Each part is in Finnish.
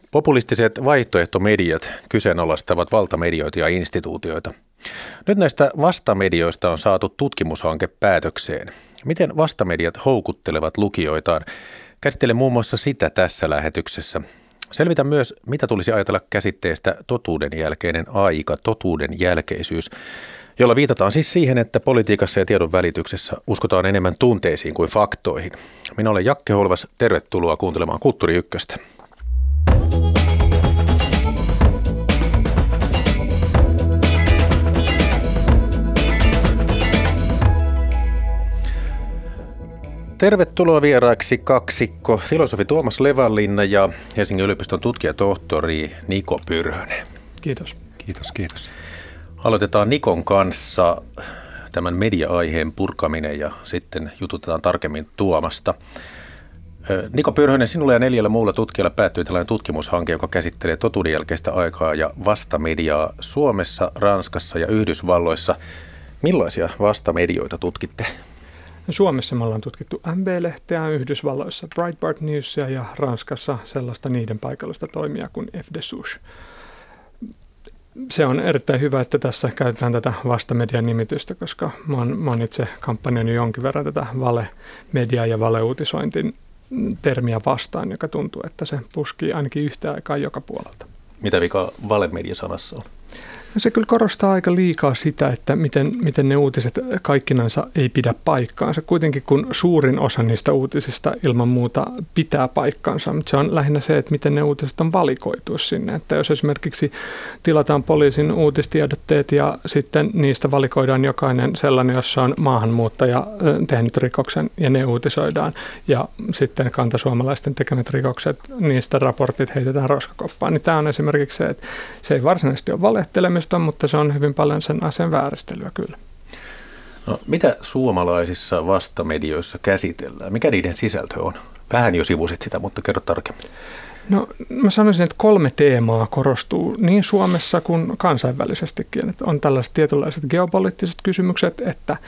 Populistiset vaihtoehtomediat kyseenalaistavat valtamedioita ja instituutioita. Nyt näistä vastamedioista on saatu tutkimushanke päätökseen. Miten vastamediat houkuttelevat lukijoitaan? Käsittelen muun muassa sitä tässä lähetyksessä. Selvitän myös, mitä tulisi ajatella käsitteestä totuuden jälkeinen aika, totuuden jälkeisyys, jolla viitataan siis siihen, että politiikassa ja tiedon välityksessä uskotaan enemmän tunteisiin kuin faktoihin. Minä olen Jakke Holvas, tervetuloa kuuntelemaan Kulttuuri Ykköstä. Tervetuloa vieraaksi kaksikko, filosofi Tuomas Levanlinna ja Helsingin yliopiston tutkijatohtori Niko Pyrhönen. Kiitos. Kiitos. Aloitetaan Nikon kanssa tämän media-aiheen purkaminen ja sitten jututetaan tarkemmin Tuomasta. Niko Pyrhönen, sinulla ja 4 muulla tutkijalla päättyi tällainen tutkimushanke, joka käsittelee totuuden jälkeistä aikaa ja vastamediaa Suomessa, Ranskassa ja Yhdysvalloissa. Millaisia vastamedioita tutkitte? Suomessa me ollaan tutkittu MB-lehteä, Yhdysvalloissa Breitbart Newsia ja Ranskassa sellaista niiden paikallista toimijaa kuin F de Souche. Se on erittäin hyvä, että tässä käytetään tätä vastamedian nimitystä, koska mä oon itse kampanjoinut jonkin verran tätä valemediaa ja valeuutisointin termiä vastaan, joka tuntuu, että se puskii ainakin yhtä aikaa joka puolelta. Mitä vika valemedia-sanassa on? Se kyllä korostaa aika liikaa sitä, että miten ne uutiset kaikkinensa ei pidä paikkaansa. Kuitenkin kun suurin osa niistä uutisista ilman muuta pitää paikkaansa, mutta se on lähinnä se, että miten ne uutiset on valikoitu sinne. Että jos esimerkiksi tilataan poliisin uutistiedotteet ja sitten niistä valikoidaan jokainen sellainen, jossa on maahanmuuttaja tehnyt rikoksen ja ne uutisoidaan ja sitten kantasuomalaisten tekemät rikokset, niistä raportit heitetään roskakoppaan. Niin tämä on esimerkiksi se, että se ei varsinaisesti ole valehtelemista, mutta se on hyvin paljon sen asian vääristelyä kyllä. No, mitä suomalaisissa vastamedioissa käsitellään? Mikä niiden sisältö on? Vähän jo sivusit sitä, mutta kerro tarkemmin. No mä sanoisin, että 3 teemaa korostuu niin Suomessa kuin kansainvälisestikin. Että on tällaiset tietynlaiset geopoliittiset kysymykset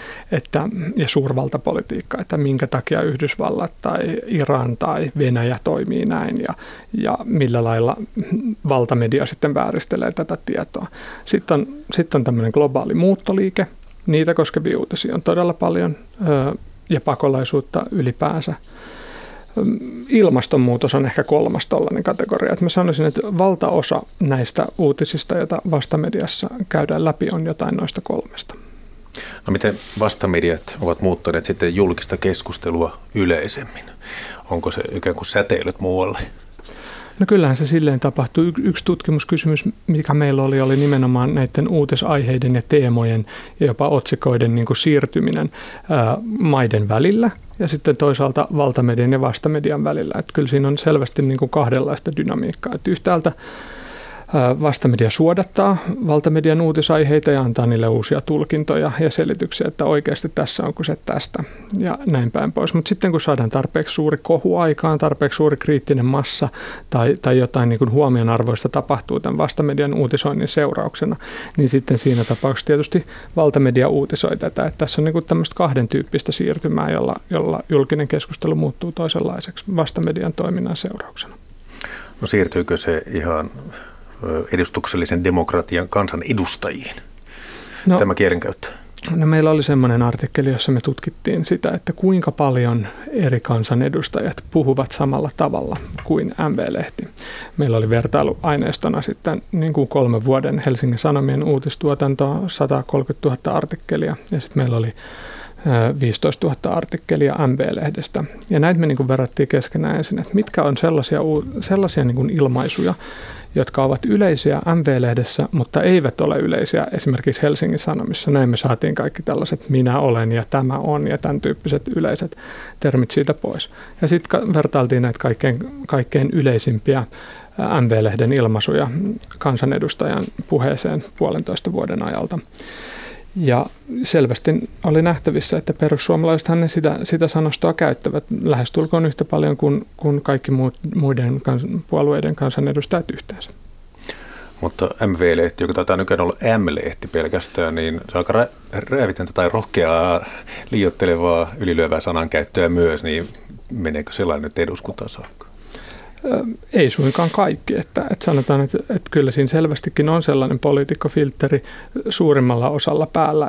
ja suurvaltapolitiikka, että minkä takia Yhdysvallat tai Iran tai Venäjä toimii näin ja millä lailla valtamedia sitten vääristelee tätä tietoa. Sitten on tämmöinen globaali muuttoliike, niitä koskevia uutisia on todella paljon ja pakolaisuutta ylipäänsä. Ilmastonmuutos on ehkä 3. tollainen kategoria. Että mä sanoisin, että valtaosa näistä uutisista, joita vastamediassa käydään läpi, on jotain noista 3. No miten vastamediat ovat muuttaneet sitten julkista keskustelua yleisemmin? Onko se ikään kuin säteilyt muualle? No kyllähän se silleen tapahtuu. Yksi tutkimuskysymys, mikä meillä oli nimenomaan näiden uutisaiheiden ja teemojen ja jopa otsikoiden niin kuin siirtyminen maiden välillä. Ja sitten toisaalta valtamedian ja vastamedian välillä. Että kyllä siinä on selvästi niin kuin kahdenlaista dynamiikkaa. Että yhtäältä vastamedia suodattaa valtamedian uutisaiheita ja antaa niille uusia tulkintoja ja selityksiä, että oikeasti tässä on kyse tästä ja näin päin pois. Mutta sitten kun saadaan tarpeeksi suuri kohu aikaan, tarpeeksi suuri kriittinen massa tai jotain niin kuin huomionarvoista tapahtuu tämän vastamedian uutisoinnin seurauksena, niin sitten siinä tapauksessa tietysti valtamedia uutisoi tätä. Että tässä on niin kuin tämmöistä 2 tyyppistä siirtymää, jolla julkinen keskustelu muuttuu toisenlaiseksi vastamedian toiminnan seurauksena. No siirtyykö se ihan edustuksellisen demokratian kansan edustajiin, tämä kielenkäyttö? No meillä oli semmoinen artikkeli, jossa me tutkittiin sitä, että kuinka paljon eri kansanedustajat puhuvat samalla tavalla kuin MV-lehti. Meillä oli vertailuaineistona sitten niin kuin 3 vuoden Helsingin Sanomien uutistuotanto, 130 000 artikkelia ja sitten meillä oli 15 000 artikkelia MV-lehdestä. Ja näitä me niin kuin verrattiin keskenään ensin, että mitkä on sellaisia niin kuin ilmaisuja, jotka ovat yleisiä MV-lehdessä, mutta eivät ole yleisiä esimerkiksi Helsingin Sanomissa. Näin me saatiin kaikki tällaiset minä olen ja tämä on ja tämän tyyppiset yleiset termit siitä pois. Ja sitten vertailtiin näitä kaikkein yleisimpiä MV-lehden ilmaisuja kansanedustajan puheeseen 1,5 vuoden ajalta. Ja selvästi oli nähtävissä, että perussuomalaisethan ne sitä sanostoa käyttävät lähestulkoon yhtä paljon kuin kaikki muiden puolueiden kansanedustajat yhteensä. Mutta MV-lehti, joka taitaa nykyään olla M-lehti pelkästään, niin se on aika räävitöntä tai rohkeaa, liioittelevaa, ylilyövää sanankäyttöä myös, niin meneekö sellainen nyt eduskuntaan saakka? Ei suinkaan kaikki. Että sanotaan, että kyllä siinä selvästikin on sellainen poliitikkofiltteri suurimmalla osalla päällä,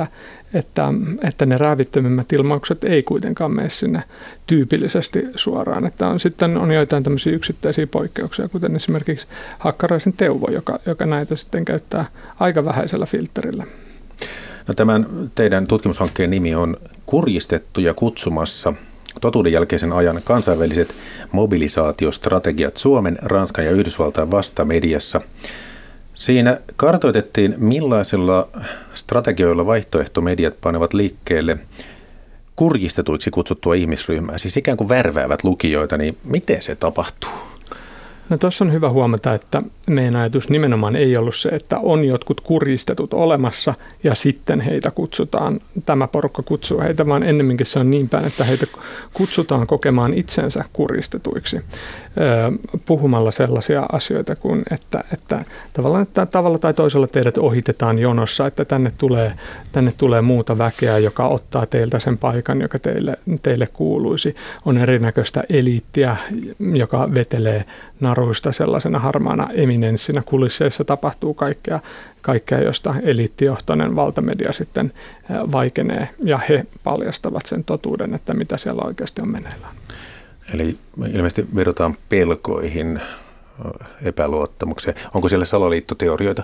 että ne räävittömimmät ilmaukset ei kuitenkaan mene sinne tyypillisesti suoraan. Että sitten on joitain tämmöisiä yksittäisiä poikkeuksia, kuten esimerkiksi Hakkaraisen Teuvo, joka näitä sitten käyttää aika vähäisellä filtterillä. No, tämän teidän tutkimushankkeen nimi on Kurjistettuja kutsumassa: totuuden jälkeisen ajan kansainväliset mobilisaatiostrategiat Suomen, Ranskan ja Yhdysvaltain vastamediassa. Siinä kartoitettiin, millaisilla strategioilla vaihtoehtomediat panevat liikkeelle kurjistetuiksi kutsuttua ihmisryhmää, siis ikään kuin värväävät lukijoita, niin miten se tapahtuu? No, tuossa on hyvä huomata, että meidän ajatus nimenomaan ei ollut se, että on jotkut kurjistetut olemassa ja sitten heitä kutsutaan, tämä porukka kutsuu heitä, vaan ennemminkin se on niin päin, että heitä kutsutaan kokemaan itsensä kurjistetuiksi puhumalla sellaisia asioita kuin, että tavalla tai toisella teidät ohitetaan jonossa, että tänne tulee muuta väkeä, joka ottaa teiltä sen paikan, joka teille kuuluisi. On erinäköistä eliittiä, joka vetelee naruista sellaisena harmaana eminenssinä. Kulisseissa tapahtuu kaikkea, josta eliittijohtoinen valtamedia sitten vaikenee, ja he paljastavat sen totuuden, että mitä siellä oikeasti on meneillään. Eli ilmeisesti vedotaan pelkoihin, epäluottamukseen. Onko siellä salaliittoteorioita?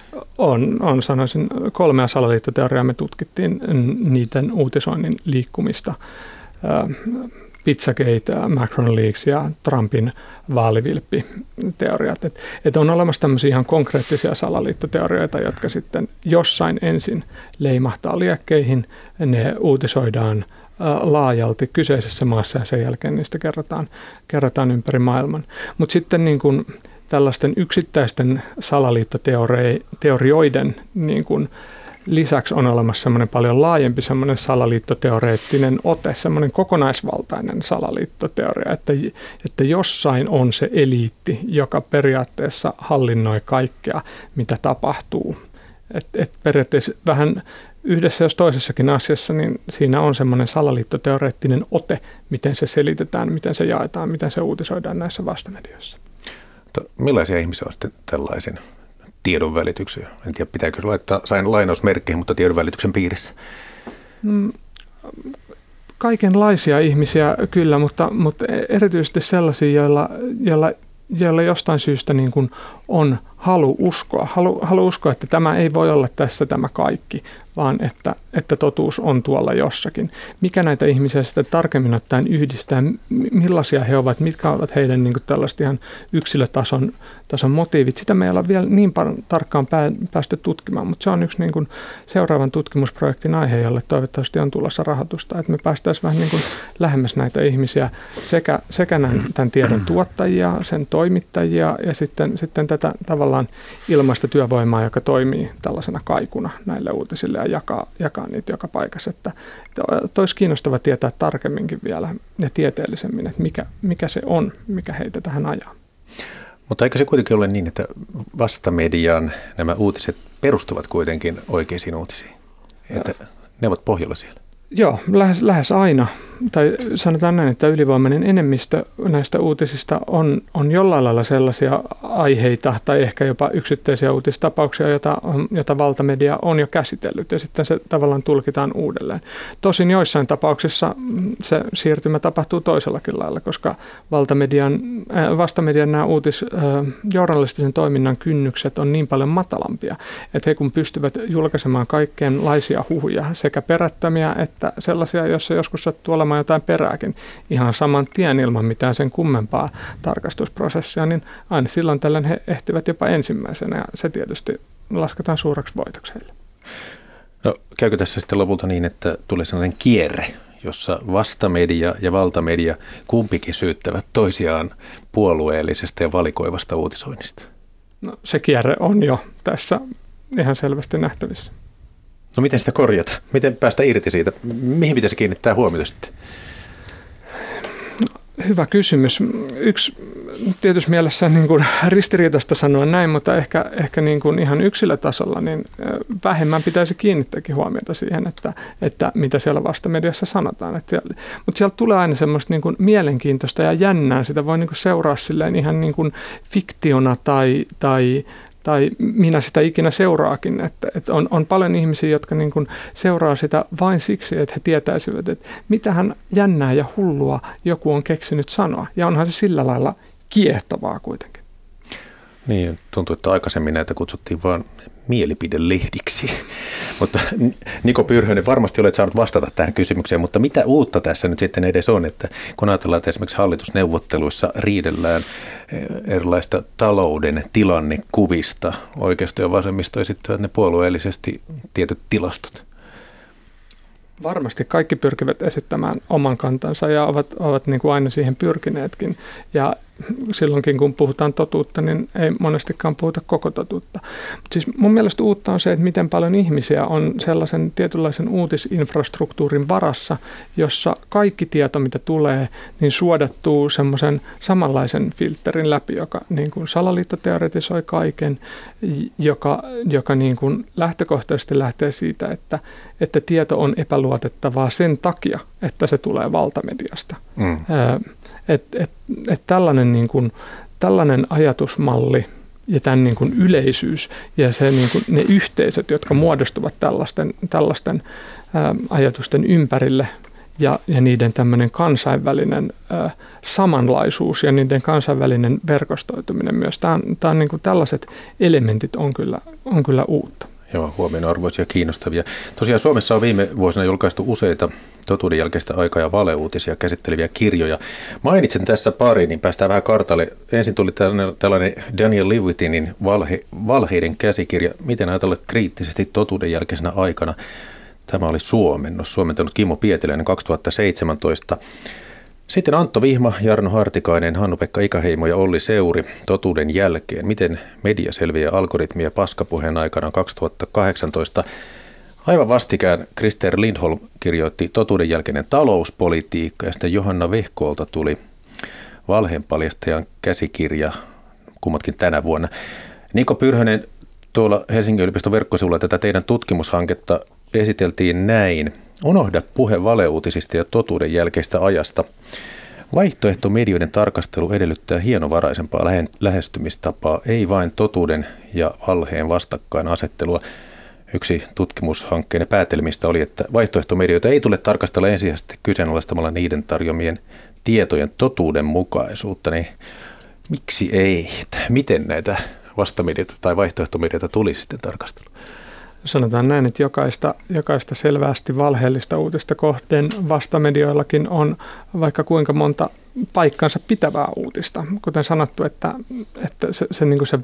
On sanoisin 3 salaliittoteoriaa me tutkittiin, niiden uutisoinnin liikkumista. Pizzagate, Macron Leaks ja Trumpin vaalivilppiteoriat. Että on olemassa tämmöisiä ihan konkreettisia salaliittoteorioita, jotka sitten jossain ensin leimahtaa liekkeihin, ne uutisoidaan laajalti kyseisessä maassa ja sen jälkeen niistä kerrotaan ympäri maailman. Mutta sitten niin kun tällaisten yksittäisten salaliittoteorioiden niin kun lisäksi on olemassa semmoinen paljon laajempi semmoinen salaliittoteoreettinen ote, semmoinen kokonaisvaltainen salaliittoteoria, että jossain on se eliitti, joka periaatteessa hallinnoi kaikkea, mitä tapahtuu. Et periaatteessa vähän yhdessä jos toisessakin asiassa, niin siinä on semmoinen salaliittoteoreettinen ote, miten se selitetään, miten se jaetaan, miten se uutisoidaan näissä vastamedioissa. Millaisia ihmisiä on sitten tällaisen tiedonvälityksen? En tiedä, pitääkö laittaa sain lainausmerkkeihin, mutta tiedonvälityksen piirissä. Kaikenlaisia ihmisiä kyllä, mutta erityisesti sellaisia, joilla jostain syystä niin kuin on halu uskoa, että tämä ei voi olla tässä tämä kaikki, vaan että totuus on tuolla jossakin. Mikä näitä ihmisiä sitten tarkemmin ottaen yhdistää, millaisia he ovat, mitkä ovat heidän niin kuin tällaiset ihan yksilötason motiivit. Sitä me ei olla vielä niin tarkkaan päästy tutkimaan, mutta se on yksi niin kuin seuraavan tutkimusprojektin aihe, jolle toivottavasti on tulossa rahoitusta, että me päästäisiin vähän niin kuin lähemmäs näitä ihmisiä, sekä tämän tiedon tuottajia, sen toimittajia ja sitten tätä tavallaan ilmaista työvoimaa, joka toimii tällaisena kaikuna näille uutisille ja jakaa niitä joka paikassa. Että olisi kiinnostava tietää tarkemminkin vielä ja tieteellisemmin, että mikä se on, mikä heitä tähän ajaa. Mutta eikö se kuitenkin ole niin, että vastamedian nämä uutiset perustuvat kuitenkin oikeisiin uutisiin? Että ne ovat pohjalla siellä? Joo, lähes aina. Tai sanotaan näin, että ylivoimainen enemmistö näistä uutisista on jollain lailla sellaisia aiheita tai ehkä jopa yksittäisiä uutistapauksia, jota valtamedia on jo käsitellyt ja sitten se tavallaan tulkitaan uudelleen. Tosin joissain tapauksissa se siirtymä tapahtuu toisellakin lailla, koska vastamedian nämä journalistisen toiminnan kynnykset on niin paljon matalampia, että he kun pystyvät julkaisemaan kaikenlaisia huhuja, sekä perättömiä että sellaisia, joissa joskus sattuu olemaan jotain perääkin ihan saman tien ilman mitään sen kummempaa tarkastusprosessia, niin aina silloin tällöin he ehtivät jopa ensimmäisenä ja se tietysti lasketaan suureksi voitoksi heille. No, käykö tässä sitten lopulta niin, että tulee sellainen kierre, jossa vastamedia ja valtamedia kumpikin syyttävät toisiaan puolueellisesta ja valikoivasta uutisoinnista? No, se kierre on jo tässä ihan selvästi nähtävissä. No, miten sitä korjata? Miten päästä irti siitä? Mihin pitäisi kiinnittää huomiota sitten? hyvä kysymys. Yksi tietyssä mielessä niin kuin ristiriitaista sanoa näin, mutta ehkä niin kuin ihan yksilötasolla niin vähemmän pitäisi kiinnittääkin huomiota siihen, että mitä siellä vastamediassa sanotaan. Mutta sieltä tulee aina semmoista niin kuin mielenkiintoista ja jännää. Sitä voi niin kuin seuraa silleen ihan niin kuin fiktiona tai minä sitä ikinä seuraakin. Että on paljon ihmisiä, jotka niin kuin seuraa sitä vain siksi, että he tietäisivät, että mitähän jännää ja hullua joku on keksinyt sanoa. Ja onhan se sillä lailla kiehtovaa kuitenkin. Niin, tuntuu, että aikaisemmin näitä kutsuttiin vain mielipidelehdiksi. Mutta Niko Pyrhönen, varmasti olet saanut vastata tähän kysymykseen, mutta mitä uutta tässä nyt sitten edes on, että kun ajatellaan, että esimerkiksi hallitusneuvotteluissa riidellään erilaista talouden tilannekuvista, oikeisto ja vasemmisto esittävät ne puolueellisesti tietyt tilastot? Varmasti kaikki pyrkivät esittämään oman kantansa ja ovat niin kuin aina siihen pyrkineetkin. Ja silloinkin kun puhutaan totuutta, niin ei monestikaan puhuta koko totuutta. Mutta siis mun mielestä uutta on se, että miten paljon ihmisiä on sellaisen tietynlaisen uutisinfrastruktuurin varassa, jossa kaikki tieto, mitä tulee, niin suodattuu semmoisen samanlaisen filterin läpi, joka niin kuin salaliittoteoretisoi kaiken, joka niin kuin lähtökohtaisesti lähtee siitä, että tieto on epäluotettavaa sen takia, että se tulee valtamediasta. Tällainen ajatusmalli ja tämän niin kuin yleisyys ja se, niin kuin ne yhteisöt, jotka muodostuvat tällaisten ajatusten ympärille ja niiden tämmöinen kansainvälinen samanlaisuus ja niiden kansainvälinen verkostoituminen myös. Tämä on niin kuin tällaiset elementit on kyllä uutta. Joo, huomionarvoisia kiinnostavia. Tosiaan Suomessa on viime vuosina julkaistu useita totuuden jälkeistä aikaa ja valeuutisia käsitteleviä kirjoja. Mainitsen tässä pari, niin päästään vähän kartalle. Ensin tuli tällainen Daniel Levitinin valheiden käsikirja, miten ajatella kriittisesti totuuden jälkeisenä aikana. Tämä oli suomentanut Kimmo Pieteläinen 2017. Sitten Antto Vihma, Jarno Hartikainen, Hannu-Pekka Ikäheimo ja Olli Seuri totuuden jälkeen. Miten media selviää algoritmia paskapuheen aikana 2018? Aivan vastikään Krister Lindholm kirjoitti totuuden jälkeinen talouspolitiikka ja sitten Johanna Vehkoolta tuli valheenpaljastajan käsikirja, kummatkin tänä vuonna. Niko Pyrhönen, tuolla Helsingin yliopiston verkkosivulla tätä teidän tutkimushanketta esiteltiin näin. Unohda puhe valeuutisista ja totuuden jälkeistä ajasta. Vaihtoehtomedioiden tarkastelu edellyttää hienovaraisempaa lähestymistapaa, ei vain totuuden ja valheen vastakkainasettelua. Yksi tutkimushankkeen päätelmistä oli, että vaihtoehtomedioita ei tule tarkastella ensisijaisesti kyseenalaistamalla niiden tarjoamien tietojen totuudenmukaisuutta. Niin miksi ei? Miten näitä vastamedioita tai vaihtoehtomedioita tulisi sitten tarkastella? Sanotaan näin, että jokaista selvästi valheellista uutista kohden vastamedioillakin on vaikka kuinka monta paikkansa pitävää uutista. Kuten sanottu, että se, niin kuin se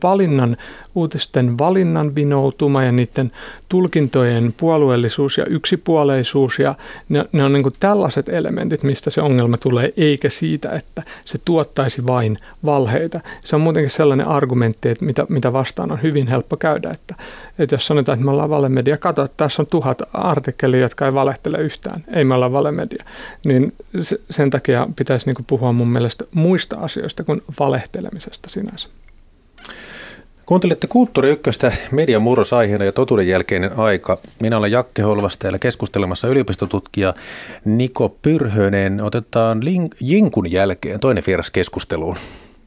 uutisten valinnan vinoutuma ja niiden tulkintojen puolueellisuus ja yksipuoleisuus, ja ne on niin kuin tällaiset elementit, mistä se ongelma tulee, eikä siitä, että se tuottaisi vain valheita. Se on muutenkin sellainen argumentti, että mitä vastaan on hyvin helppo käydä, että jos sanotaan, että me ollaan valemedia, katso, että tässä on 1000 artikkelia, jotka ei valehtele yhtään, ei me olla valemedia, niin sen takia pitäisi niin kuin puhua mun mielestä muista asioista kuin valehtelemisesta sinänsä. Kuuntelette Kulttuuri Ykköstä median murrosaiheena ja totuuden jälkeinen aika. Minä olen Jakke Holvas täällä keskustelemassa yliopistotutkija Niko Pyrhönen. Otetaan Jinkun jälkeen toinen vieras keskusteluun.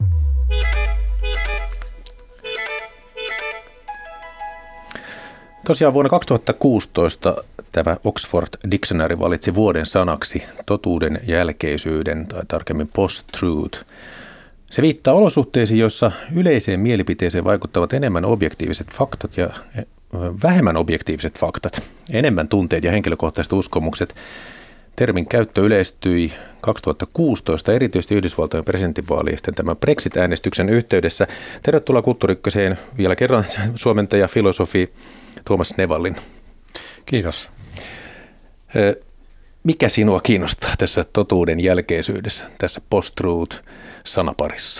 Tosiaan vuonna 2016 tämä Oxford Dictionary valitsi vuoden sanaksi totuuden jälkeisyyden tai tarkemmin post-truth. Se viittaa olosuhteisiin, joissa yleiseen mielipiteeseen vaikuttavat enemmän objektiiviset faktat ja vähemmän objektiiviset faktat, enemmän tunteet ja henkilökohtaiset uskomukset. Termin käyttö yleistyi 2016 erityisesti Yhdysvaltojen presidentinvaalien tämän Brexit-äänestyksen yhteydessä. Tervetuloa Kulttuuri Ykköseen vielä kerran suomentaja, filosofi Tuomas Nevallin. Kiitos. Mikä sinua kiinnostaa tässä totuuden jälkeisyydessä, tässä post-truth-sanaparissa?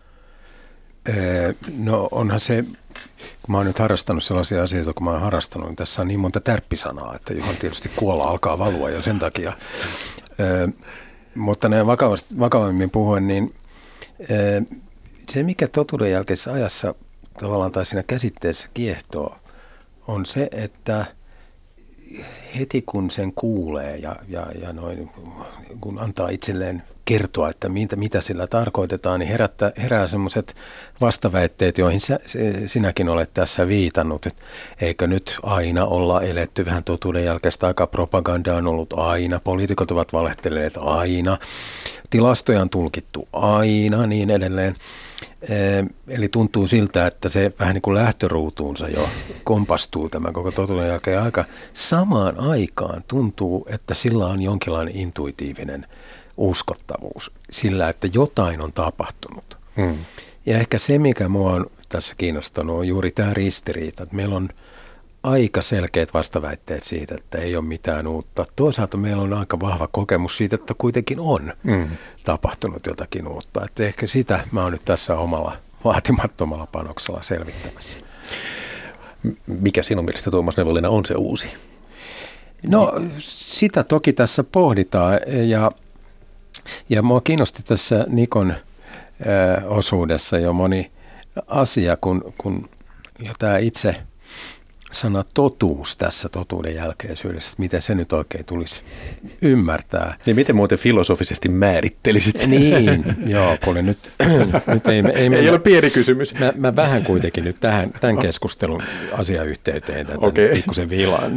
No onhan se, kun mä oon nyt harrastanut sellaisia asioita, kun mä oon harrastanut, niin tässä on niin monta tärppisanaa, että johon tietysti kuola alkaa valua jo sen takia. Mutta näin vakavammin puhuen, niin se mikä totuuden jälkeisessä ajassa tavallaan tai siinä käsitteessä kiehtoo, on se, että heti kun sen kuulee ja noin, kun antaa itselleen kertoa, että mitä sillä tarkoitetaan, niin herää semmoiset vastaväitteet, joihin sinäkin olet tässä viitannut. Että eikö nyt aina olla eletty vähän totuuden jälkeistä aikaa, propaganda on ollut aina, poliitikot ovat valehteleet aina, tilastoja on tulkittu aina, niin edelleen. Eli tuntuu siltä, että se vähän niin kuin lähtöruutuunsa jo kompastuu tämä koko totuuden jälkeen aika. Samaan aikaan tuntuu, että sillä on jonkinlainen intuitiivinen uskottavuus sillä, että jotain on tapahtunut. Ja ehkä se, mikä mua on tässä kiinnostanut, on juuri tämä ristiriita, että meillä on aika selkeät vastaväitteet siitä, että ei ole mitään uutta. Toisaalta meillä on aika vahva kokemus siitä, että kuitenkin on tapahtunut jotakin uutta. Että ehkä sitä mä oon nyt tässä omalla vaatimattomalla panoksella selvittämässä. Mikä sinun mielestä, Tuomas Nevolina, on se uusi? No sitä toki tässä pohditaan ja mua kiinnosti tässä Nikon osuudessa jo moni asia, kun jo tämä itse sana totuus tässä totuuden jälkeisyydessä, miten se nyt oikein tulisi ymmärtää. Ja miten muuten filosofisesti määrittelisit sen? Niin, joo, kuule nyt ei ole pieni kysymys. Mä vähän kuitenkin nyt tämän keskustelun asiayhteyteen tätä pikkusen viilaan.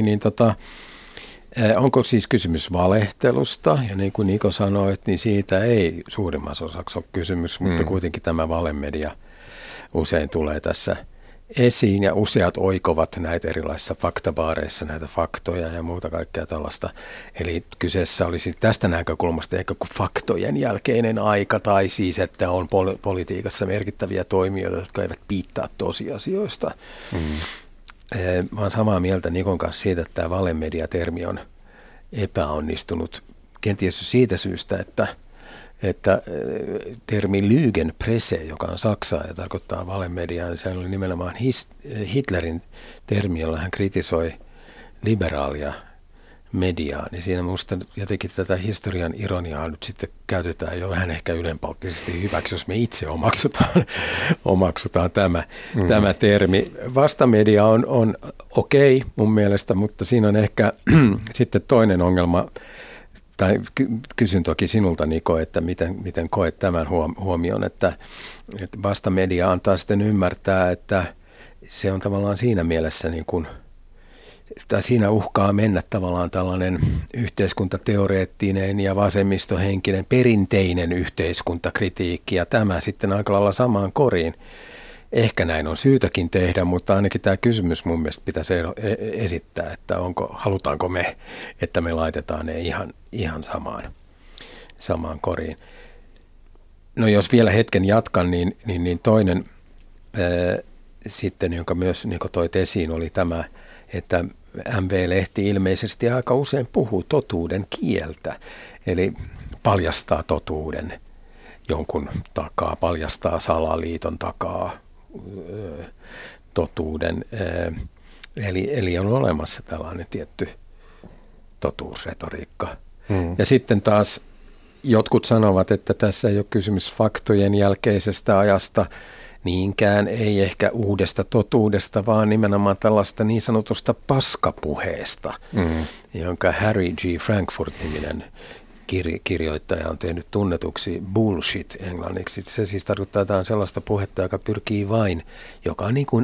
Onko siis kysymys valehtelusta? Ja niin kuin Niko sanoi, niin siitä ei suurimmassa osaksi ole kysymys, mutta kuitenkin tämä valemedia usein tulee tässä esiin ja useat oikovat näitä erilaisissa faktabaareissa näitä faktoja ja muuta kaikkea tällaista. Eli kyseessä olisi tästä näkökulmasta ehkä kuin faktojen jälkeinen aika tai siis, että on politiikassa merkittäviä toimijoita, jotka eivät piittaa tosiasioista. Mä oon samaa mieltä Nikon kanssa siitä, että tämä valemedia-termi on epäonnistunut kenties siitä syystä, että termi Lügenpresse, joka on saksaa ja tarkoittaa valemediaa, niin se oli nimenomaan Hitlerin termi, jolla hän kritisoi liberaalia mediaa. Niin siinä minusta jotenkin tätä historian ironiaa nyt sitten käytetään jo vähän ehkä ylenpalttisesti hyväksi, jos me itse omaksutaan tämä termi. Vastamedia on okei mun mielestä, mutta siinä on ehkä sitten toinen ongelma. Tai kysyn toki sinulta, Niko, että miten koet tämän huomion, että vastamedia antaa sitten ymmärtää, että se on tavallaan siinä mielessä, niin kuin, tai siinä uhkaa mennä tavallaan tällainen yhteiskuntateoreettinen ja vasemmistohenkinen perinteinen yhteiskuntakritiikki, ja tämä sitten aika lailla samaan koriin. Ehkä näin on syytäkin tehdä, mutta ainakin tämä kysymys mun mielestä pitäisi esittää, että halutaanko me, että me laitetaan ne ihan samaan koriin. No jos vielä hetken jatkan, niin toinen sitten, jonka myös Niko toit esiin, oli tämä, että MV-lehti ilmeisesti aika usein puhuu totuuden kieltä, eli paljastaa totuuden jonkun takaa, paljastaa salaliiton takaa totuuden. Eli on olemassa tällainen tietty totuusretoriikka. Ja sitten taas jotkut sanovat, että tässä ei ole kysymys faktojen jälkeisestä ajasta, niinkään ei ehkä uudesta totuudesta, vaan nimenomaan tällaista niin sanotusta paskapuheesta, jonka Harry G. Frankfurt-niminen kirjoittaja on tehnyt tunnetuksi bullshit englanniksi. Se siis tarkoittaa jotain sellaista puhetta, joka on niin kuin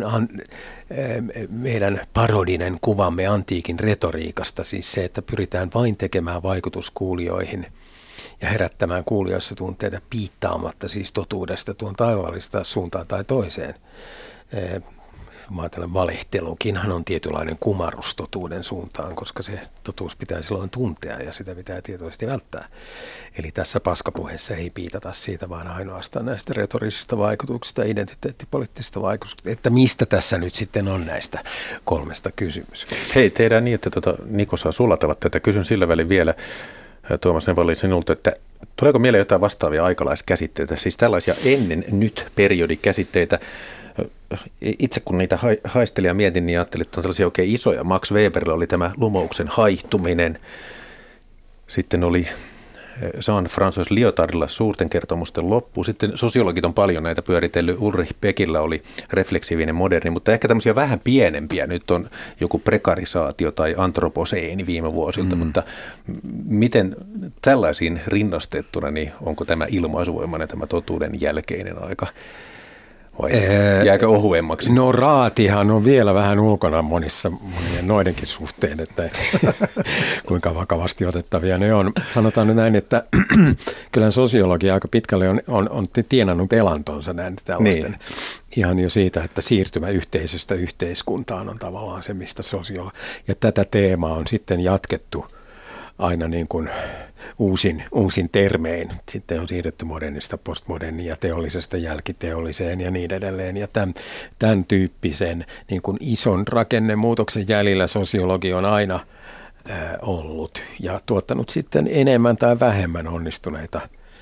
meidän parodinen kuvamme antiikin retoriikasta, siis se, että pyritään vain tekemään vaikutus kuulijoihin ja herättämään kuulijoissa tunteita piittaamatta siis totuudesta tuon taivaallista suuntaan tai toiseen. Mä ajattelen, valehtelukinhan on tietynlainen kumarrus totuuden suuntaan, koska se totuus pitää silloin tuntea ja sitä pitää tietoisesti välttää. Eli tässä paskapuheessa ei piitata siitä, vaan ainoastaan näistä retorisista vaikutuksista, identiteettipoliittisista vaikutuksista, että mistä tässä nyt sitten on näistä kolmesta kysymys. Hei, tehdään niin, että Niko saa sulatella tätä. Kysyn sillä välin vielä, Tuomas Nevolin, sinulta, että tuleeko mieleen jotain vastaavia aikalaiskäsitteitä, siis tällaisia ennen-nyt-periodikäsitteitä? Itse kun niitä haistelin ja mietin, niin ajattelin, että on tällaisia oikein isoja. Max Weberillä oli tämä lumouksen haihtuminen. Sitten oli Jean-François Lyotardilla Suurten kertomusten loppu. Sitten sosiologit on paljon näitä pyöritellyt. Ulrich Beckillä oli Refleksiivinen moderni, mutta ehkä tämmöisiä vähän pienempiä. Nyt on joku prekarisaatio tai antroposeeni viime vuosilta, mutta miten tällaisiin rinnastettuna, niin onko tämä ilmaisuvoimainen, tämä totuuden jälkeinen aika? Vai jääkö ohuemmaksi? No raatihan on vielä vähän ulkona monien noidenkin suhteen, että kuinka vakavasti otettavia ne on. Sanotaan nyt näin, että kyllä sosiologia aika pitkälle on tienannut elantonsa näin tällaisten. Niin. Ihan jo siitä, että siirtymä yhteisöstä yhteiskuntaan on tavallaan se, mistä ja tätä teemaa on sitten jatkettu aina niin kuin uusin termein. Sitten on siirretty modernista postmodernia, teollisesta jälkiteolliseen ja niin edelleen. Ja tämän tyyppisen niin kuin ison rakennemuutoksen jäljellä sosiologi on aina ollut ja tuottanut sitten enemmän tai vähemmän onnistuneita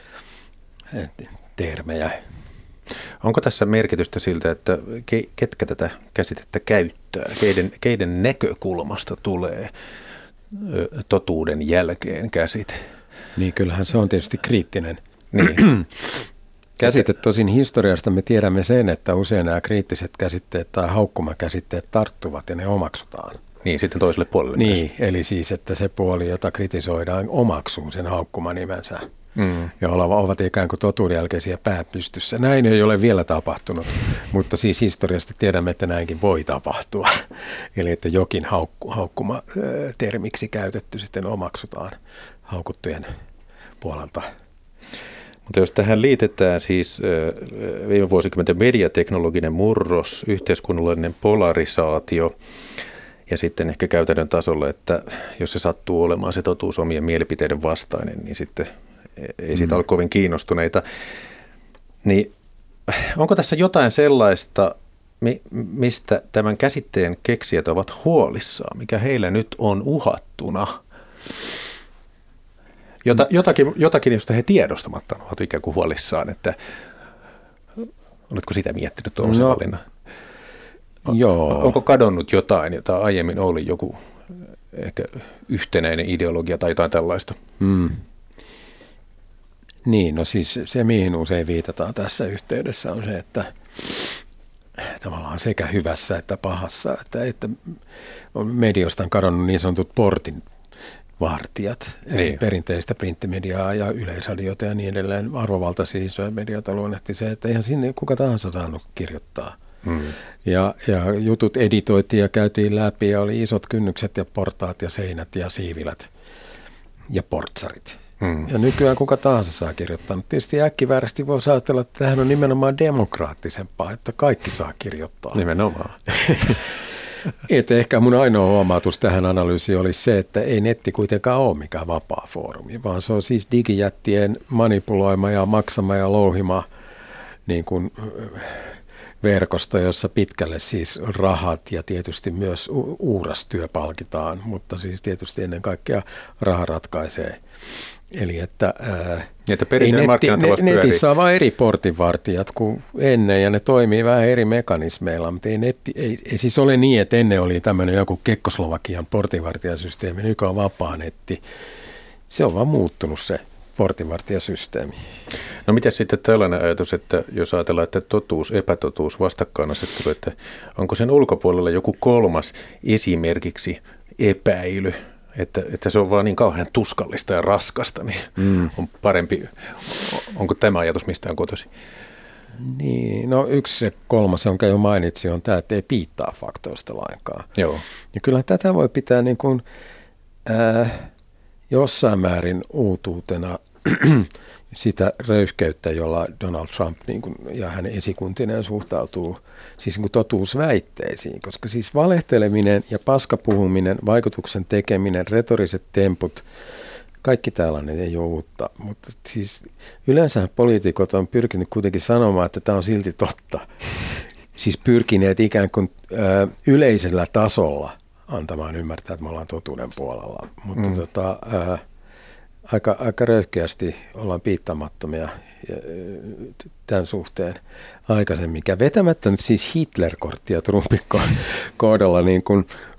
termejä. Onko tässä merkitystä siltä, että ketkä tätä käsitettä käyttää, keiden näkökulmasta tulee totuuden jälkeen käsite? Niin kyllähän se on tietysti kriittinen. Niin. Käsite tosin historiasta me tiedämme sen, että usein nämä kriittiset käsitteet tai haukkumakäsitteet tarttuvat ja ne omaksutaan. Niin, sitten toiselle puolelle niin, myös. Eli siis, että se puoli, jota kritisoidaan, omaksuu sen haukkumanimensä. Ja ovat ikään kuin totuuden jälkeisiä pääpystyssä. Näin ei ole vielä tapahtunut, mutta siis historiasta tiedämme, että näinkin voi tapahtua. Eli että jokin haukkuma termiksi käytetty sitten omaksutaan haukuttujen puolelta. Mutta jos tähän liitetään siis viime vuosikymmenten mediateknologinen murros, yhteiskunnallinen polarisaatio ja sitten ehkä käytännön tasolla, että jos se sattuu olemaan se totuus omien mielipiteiden vastainen, niin sitten ei siitä ole kovin kiinnostuneita. Niin onko tässä jotain sellaista, mistä tämän käsitteen keksijät ovat huolissaan, mikä heillä nyt on uhattuna? Jotakin, josta he tiedostamattaan ovat ikään kuin huolissaan, että oletko sitä miettinyt tuollaisen valinnan? Joo. Onko kadonnut jotain, jota aiemmin oli joku ehkä yhtenäinen ideologia tai jotain tällaista? Niin, no siis se, mihin usein viitataan tässä yhteydessä on se, että tavallaan sekä hyvässä että pahassa, että on mediosta on kadonnut niin sanotut portin vartijat, eli perinteistä printtimediaa ja yleisradiota ja niin edelleen, arvovaltaisia isoja medioita luonnehti se, että eihän sinne kuka tahansa saanut kirjoittaa. Ja jutut editoitiin ja käytiin läpi ja oli isot kynnykset ja portaat ja seinät ja siivilät ja portsarit. Ja nykyään kuka tahansa saa kirjoittaa. Tietysti äkkiväärästi voi ajatella, että tämähän on nimenomaan demokraattisempaa, että kaikki saa kirjoittaa. Nimenomaan. Että ehkä mun ainoa huomautus tähän analyysiin olisi se, että ei netti kuitenkaan ole mikään vapaa foorumi, vaan se on siis digijättien manipuloima ja maksama ja louhima niin kuin verkosto, jossa pitkälle siis rahat ja tietysti myös uurastyö palkitaan, mutta siis tietysti ennen kaikkea raha ratkaisee. Eli että netissä on vain eri portinvartijat kuin ennen ja ne toimii vähän eri mekanismeilla, mutta ei siis ole niin, että ennen oli tämmöinen joku Kekkoslovakian portinvartijasysteemi, nykyään on vapaa netti. Se on vaan muuttunut se portinvartijasysteemi. No miten sitten tällainen ajatus, että jos ajatellaan, että totuus, epätotuus, vastakkainasettelu, että onko sen ulkopuolella joku kolmas esimerkiksi epäily, että se on vaan niin kauhean tuskallista ja raskasta, niin on parempi, onko tämä ajatus mistään kotoisin? Niin, no yksi se kolmas, jonka jo mainitsin, on tämä, että ei piittaa faktoista lainkaan. Joo. Ja kyllä tätä voi pitää niin kuin, jossain määrin uutuutena sitä röyhkeyttä, jolla Donald Trump niin kuin, ja hänen esikuntineen suhtautuu siis niin kuin totuusväitteisiin, koska siis valehteleminen ja paskapuhuminen, vaikutuksen tekeminen, retoriset temput, kaikki tällainen ei ole uutta, mutta siis yleensä poliitikot on pyrkinyt kuitenkin sanomaan, että tämä on silti totta. Siis pyrkineet ikään kuin yleisellä tasolla antamaan ymmärtää, että me ollaan totuuden puolella, mutta aika röyhkeästi ollaan piittaamattomia tämän suhteen aikaisemmin. Vetämättä nyt siis Hitler-korttia Trumpin kohdalla niin kuin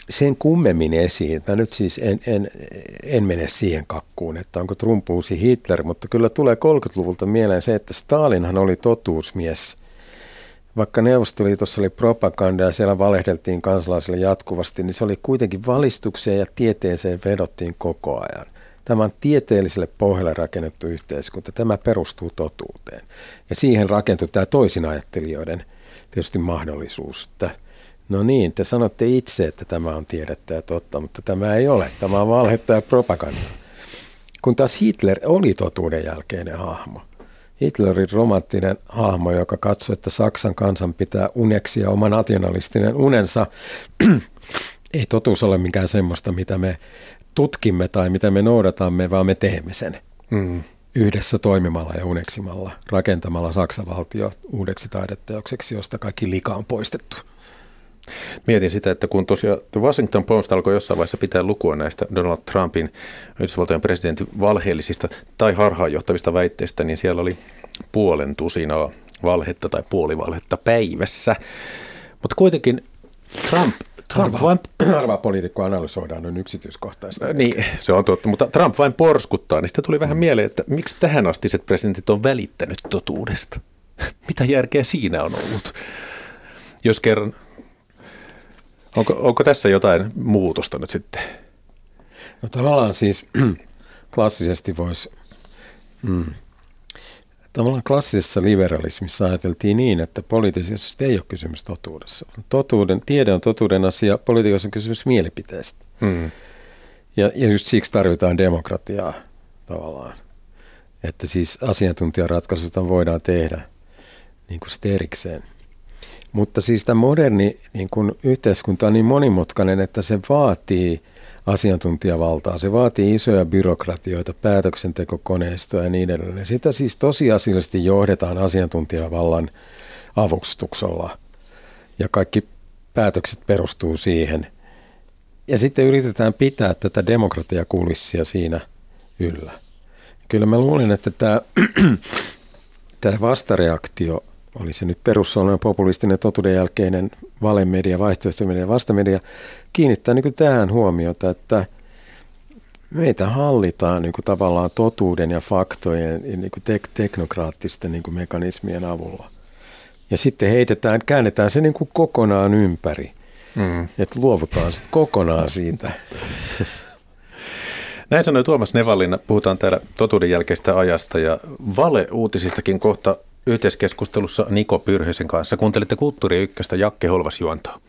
sen kummemmin esiin. Mä nyt siis en mene siihen kakkuun, että onko Trump uusi Hitler, mutta kyllä tulee 30-luvulta mieleen se, että Stalinhan oli totuusmies. Vaikka Neuvostoliitossa oli propaganda ja siellä valehdeltiin kansalaisille jatkuvasti, niin se oli kuitenkin valistukseen ja tieteeseen vedottiin koko ajan. Tämä on tieteelliselle pohjalle rakennettu yhteiskunta. Tämä perustuu totuuteen. Ja siihen rakentui tämä toisinajattelijoiden tietysti mahdollisuus, että no niin, te sanotte itse, että tämä on tiedettä ja totta, mutta tämä ei ole. Tämä on valhetta ja propaganda. Kun taas Hitler oli totuuden jälkeinen hahmo. Hitler oli romanttinen hahmo, joka katsoi, että Saksan kansan pitää uneksia oma nationalistinen unensa. Ei totuus ole mikään semmoista, mitä me tutkimme tai mitä me noudatamme, vaan me teemme sen. Yhdessä toimimalla ja uneksimalla, rakentamalla Saksan valtio uudeksi taideteokseksi, josta kaikki lika on poistettu. Mietin sitä, että kun tosiaan Washington Post alkoi jossain vaiheessa pitää lukua näistä Donald Trumpin Yhdysvaltojen presidentin valheellisista tai harhaanjohtavista väitteistä, niin siellä oli 50 valhetta tai puolivalhetta päivässä. Mutta kuitenkin Trump Harvaa poliitikkoa analysoidaan noin yksityiskohtaisesti. Niin, se on totta, mutta Trump vain porskuttaa, niin sitten tuli vähän mieleen, että miksi tähänastiset presidentit on välittänyt totuudesta? Mitä järkeä siinä on ollut? Jos kerran, onko tässä jotain muutosta nyt sitten? No tavallaan siis klassisesti voisi, tavallaan klassisessa liberalismissa ajateltiin niin, että politiikassa ei ole kysymys totuudessa. Tiede on totuuden asia, politiikassa on kysymys mielipiteestä. Ja just siksi tarvitaan demokratiaa tavallaan. Että siis asiantuntijaratkaisut voidaan tehdä niin kuin sitten erikseen. Mutta siis tämä moderni niin kun yhteiskunta on niin monimutkainen, että se vaatii asiantuntijavaltaa. Se vaatii isoja byrokratioita, päätöksentekokoneistoja ja niin edelleen. Sitä siis tosiasiallisesti johdetaan asiantuntijavallan avustuksella ja kaikki päätökset perustuu siihen. Ja sitten yritetään pitää tätä demokratiakulissia siinä yllä. Kyllä mä luulen, että tämä vastareaktio, oli se nyt perussuomalainen populistinen totuuden jälkeinen valemedia, vaihtoehtomedia, vastamedia, kiinnittää niin kuin tähän huomiota, että meitä hallitaan niin kuin tavallaan totuuden ja faktojen ja niin kuin teknokraattisten niin kuin mekanismien avulla. Ja sitten käännetään se niin kuin kokonaan ympäri, että luovutaan sitten kokonaan siitä. Näin sanoi Tuomas Nevanlinna. Puhutaan täällä totuuden jälkeistä ajasta ja valeuutisistakin kohta yhteiskeskustelussa Niko Pyrhösen kanssa. Kuuntelitte Kulttuuri Ykköstä, Jakke Holvas juontaa.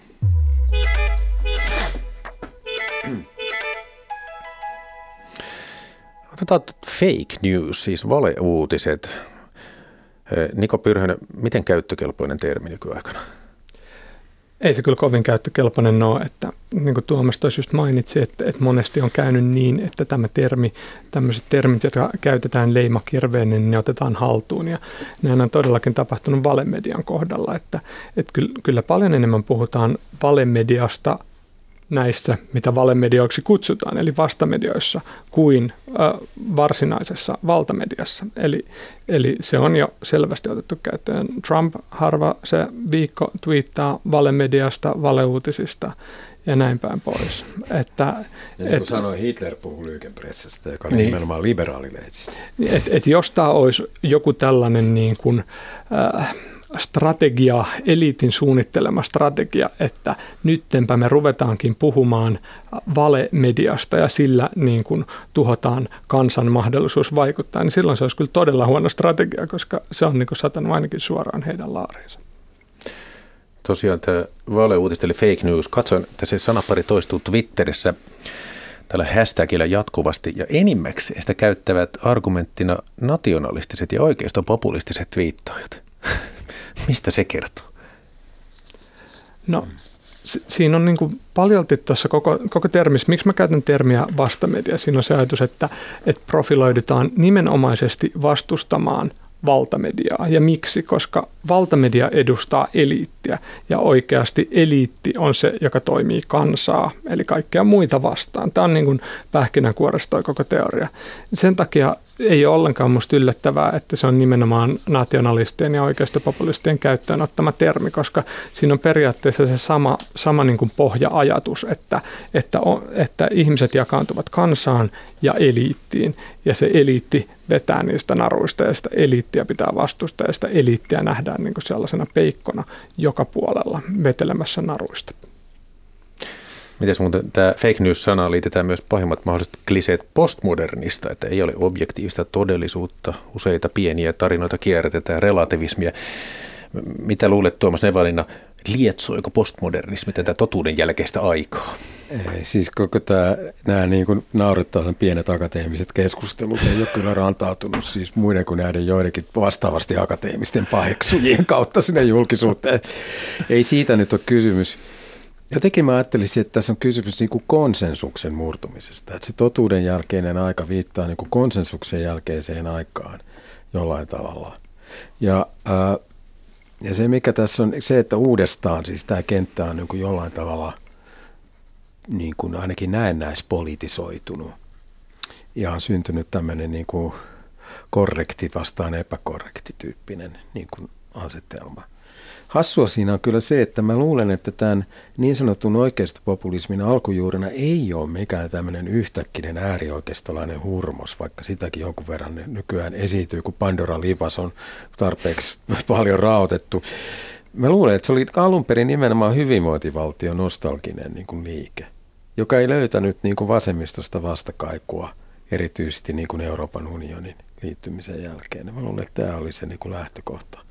Otetaan fake news, siis valeuutiset. Niko Pyrhönen, miten käyttökelpoinen termi nykyaikana? Ei se kyllä kovin käyttökelpoinen ole, että niin kuin Tuomas tuossa just mainitsi, että monesti on käynyt niin, että tämmöiset termit, jotka käytetään leimakirveen, niin ne otetaan haltuun ja näin on todellakin tapahtunut valemedian kohdalla, että kyllä paljon enemmän puhutaan valemediasta näissä, mitä valemedioiksi kutsutaan, eli vastamedioissa, kuin varsinaisessa valtamediassa. Eli se on jo selvästi otettu käyttöön. Trump harva se viikko twiittaa valemediasta, valeuutisista ja näin päin pois. Niin kuin sanoi, Hitler puhui Lügenpressistä, joka oli nimenomaan liberaalilehdistä. Jos tämä olisi joku tällainen niin kuin strategia, eliitin suunnittelema strategia, että nyttenpä me ruvetaankin puhumaan valemediasta ja sillä niin kuin tuhotaan kansan mahdollisuus vaikuttaa, niin silloin se olisi kyllä todella huono strategia, koska se on niin kuin satanut ainakin suoraan heidän laariinsa. Tosiaan tämä valeuutista eli fake news. Katsoin, että se sanapari toistuu Twitterissä tällä hashtagillä jatkuvasti ja enimmäkseen sitä käyttävät argumenttina nationalistiset ja oikeistopopulistiset twiittaajat. Mistä se kertoo? No, siinä on niin kuin paljolti tuossa koko termissä. Miksi mä käytän termiä vastamedia? Siinä on se ajatus, että profiloidutaan nimenomaisesti vastustamaan valtamediaa. Ja miksi? Koska valtamedia edustaa eliittiä ja oikeasti eliitti on se, joka toimii kansaa, eli kaikkea muita vastaan. Tämä on niin kuin pähkinänkuoressa toi koko teoria. Sen takia ei ole ollenkaan musta yllättävää, että se on nimenomaan nationalistien ja oikeistopopulistien käyttöön ottama termi, koska siinä on periaatteessa se sama niin kuin pohja-ajatus, että ihmiset jakaantuvat kansaan ja eliittiin, ja se eliitti vetää niistä naruista, ja sitä eliittiä pitää vastustaa, ja sitä eliittiä nähdään niin kuin sellaisena peikkona joka puolella vetelemässä naruista. Mites muuten tämä fake news-sana liitetään myös pahimmat mahdolliset kliseet postmodernista, että ei ole objektiivista todellisuutta, useita pieniä tarinoita kierrätetään, relativismia. Mitä luulet, Tuomas Nevalina, lietsoiko postmodernismi tätä totuuden jälkeistä aikaa? Ei, siis koko nämä niin kuin naurettavan pienet akateemiset keskustelut ei ole kyllä rantautunut siis muiden kuin näiden joidenkin vastaavasti akateemisten paheksujien kautta sinne julkisuuteen. Ei siitä nyt ole kysymys. Jotenkin mä ajattelisin, että tässä on kysymys niin kuin konsensuksen murtumisesta. Että se totuuden jälkeinen aika viittaa niin kuin konsensuksen jälkeiseen aikaan jollain tavalla. Ja se, mikä tässä on, se, että uudestaan siis tämä kenttä on niin kuin jollain tavalla niin kuin ainakin näennäispolitisoitunut. Ja on syntynyt tämmöinen niin kuin korrekti vastaan epäkorrekti tyyppinen niin kuin asetelma. Hassua siinä on kyllä se, että mä luulen, että tämän niin sanotun oikeistopopulismin alkujuurena ei ole mikään tämmöinen yhtäkkinen äärioikeistolainen hurmos, vaikka sitäkin jonkun verran nykyään esiintyy, kun Pandoran lipas on tarpeeksi paljon raotettu. Mä luulen, että se oli alun perin nimenomaan hyvinvointivaltion nostalginen niin kuin liike, joka ei löytänyt niin kuin vasemmistosta vastakaikua, erityisesti niin kuin Euroopan unionin liittymisen jälkeen. Mä luulen, että tämä oli se niin kuin lähtökohta.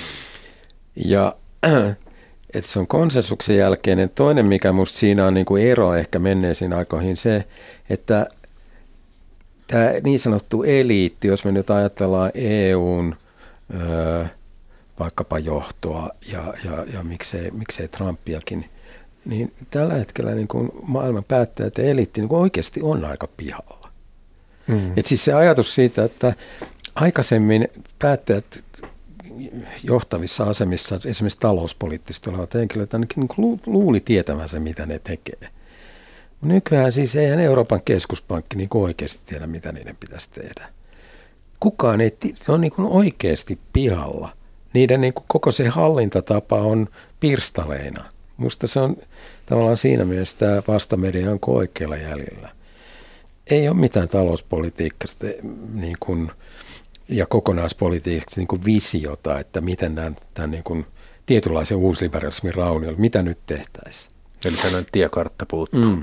Ja että se on konsensuksen jälkeinen. Toinen, mikä musta siinä on niin kuin ero ehkä menneisiin aikoihin, se, että tämä niin sanottu eliitti, jos me nyt ajatellaan EUn vaikkapa johtoa ja miksei Trumpiakin, niin tällä hetkellä niin kuin maailman päättäjät ja eliitti niin kuin oikeasti on aika pihalla. Että siis se ajatus siitä, että aikaisemmin päättäjät johtavissa asemissa, esimerkiksi talouspoliittisesti olevat henkilöt, ainakin niin luuli tietävänsä, mitä ne tekee. Nykyään siis eihän Euroopan keskuspankki niin oikeasti tiedä, mitä niiden pitäisi tehdä. Kukaan ei, se on niin oikeasti pihalla. Niiden niin koko se hallintatapa on pirstaleina. Musta se on tavallaan siinä mielessä tämä vastamedia on oikealla jäljellä. Ei ole mitään talouspolitiikasta niin kuin ja kokonaispolitiikassa niin kuin visiota, että miten tämän niin kuin tietynlaisen uusliberalismin rauniolla, mitä nyt tehtäisiin. Eli tällainen tiekartta puuttuu.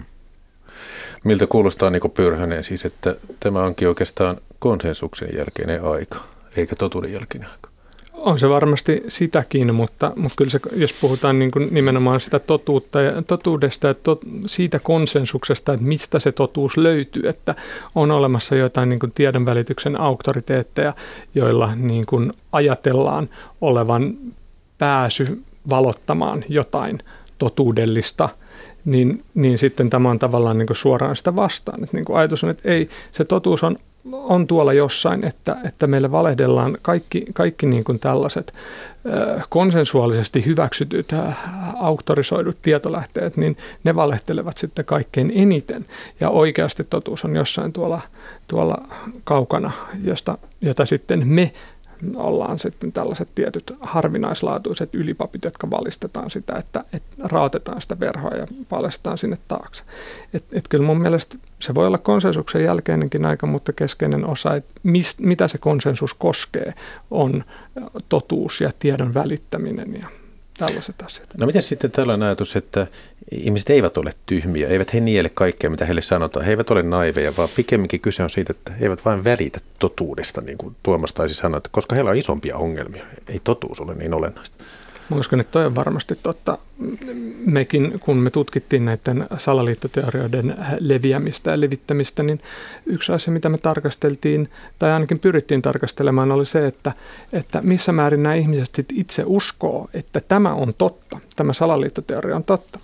Miltä kuulostaa Niko Pyrhönen siis, että tämä onkin oikeastaan konsensuksen jälkeinen aika, eikä totuuden jälkeinen aika? On se varmasti sitäkin, mutta kyllä se, jos puhutaan niin kuin nimenomaan sitä totuudesta ja siitä konsensuksesta, että mistä se totuus löytyy, että on olemassa jotain niin kuin tiedonvälityksen auktoriteetteja, joilla niin kuin ajatellaan olevan pääsy valottamaan jotain totuudellista, niin sitten tämä on tavallaan niin kuin suoraan sitä vastaan. Että niin kuin ajatus on, että ei, se totuus on tuolla jossain, että meille valehdellaan kaikki niin kuin tällaiset konsensuaalisesti hyväksytyt, auktorisoidut tietolähteet, niin ne valehtelevat sitten kaikkein eniten. Ja oikeasti totuus on jossain tuolla kaukana, jota sitten me ollaan sitten tällaiset tietyt harvinaislaatuiset ylipapit, jotka valistetaan sitä, että raotetaan sitä verhoa ja paljastetaan sinne taakse. Et kyllä mun mielestä se voi olla konsensuksen jälkeinenkin aika, mutta keskeinen osa, että mitä se konsensus koskee, on totuus ja tiedon välittäminen ja tällaiset asiat. No miten sitten tällainen ajatus, että ihmiset eivät ole tyhmiä, eivät he niele kaikkea, mitä heille sanotaan, he eivät ole naiveja, vaan pikemminkin kyse on siitä, että he eivät vain välitä totuudesta, niin kuin Tuomas taisi sanoa, että koska heillä on isompia ongelmia, ei totuus ole niin olennaista. Mä uskon, että toi on varmasti totta. Mekin, kun me tutkittiin näiden salaliittoteorioiden leviämistä ja levittämistä, niin yksi asia, mitä me tarkasteltiin, tai ainakin pyrittiin tarkastelemaan, oli se, että missä määrin nämä ihmiset itse uskoo, että tämä on totta, tämä salaliittoteoria on totta.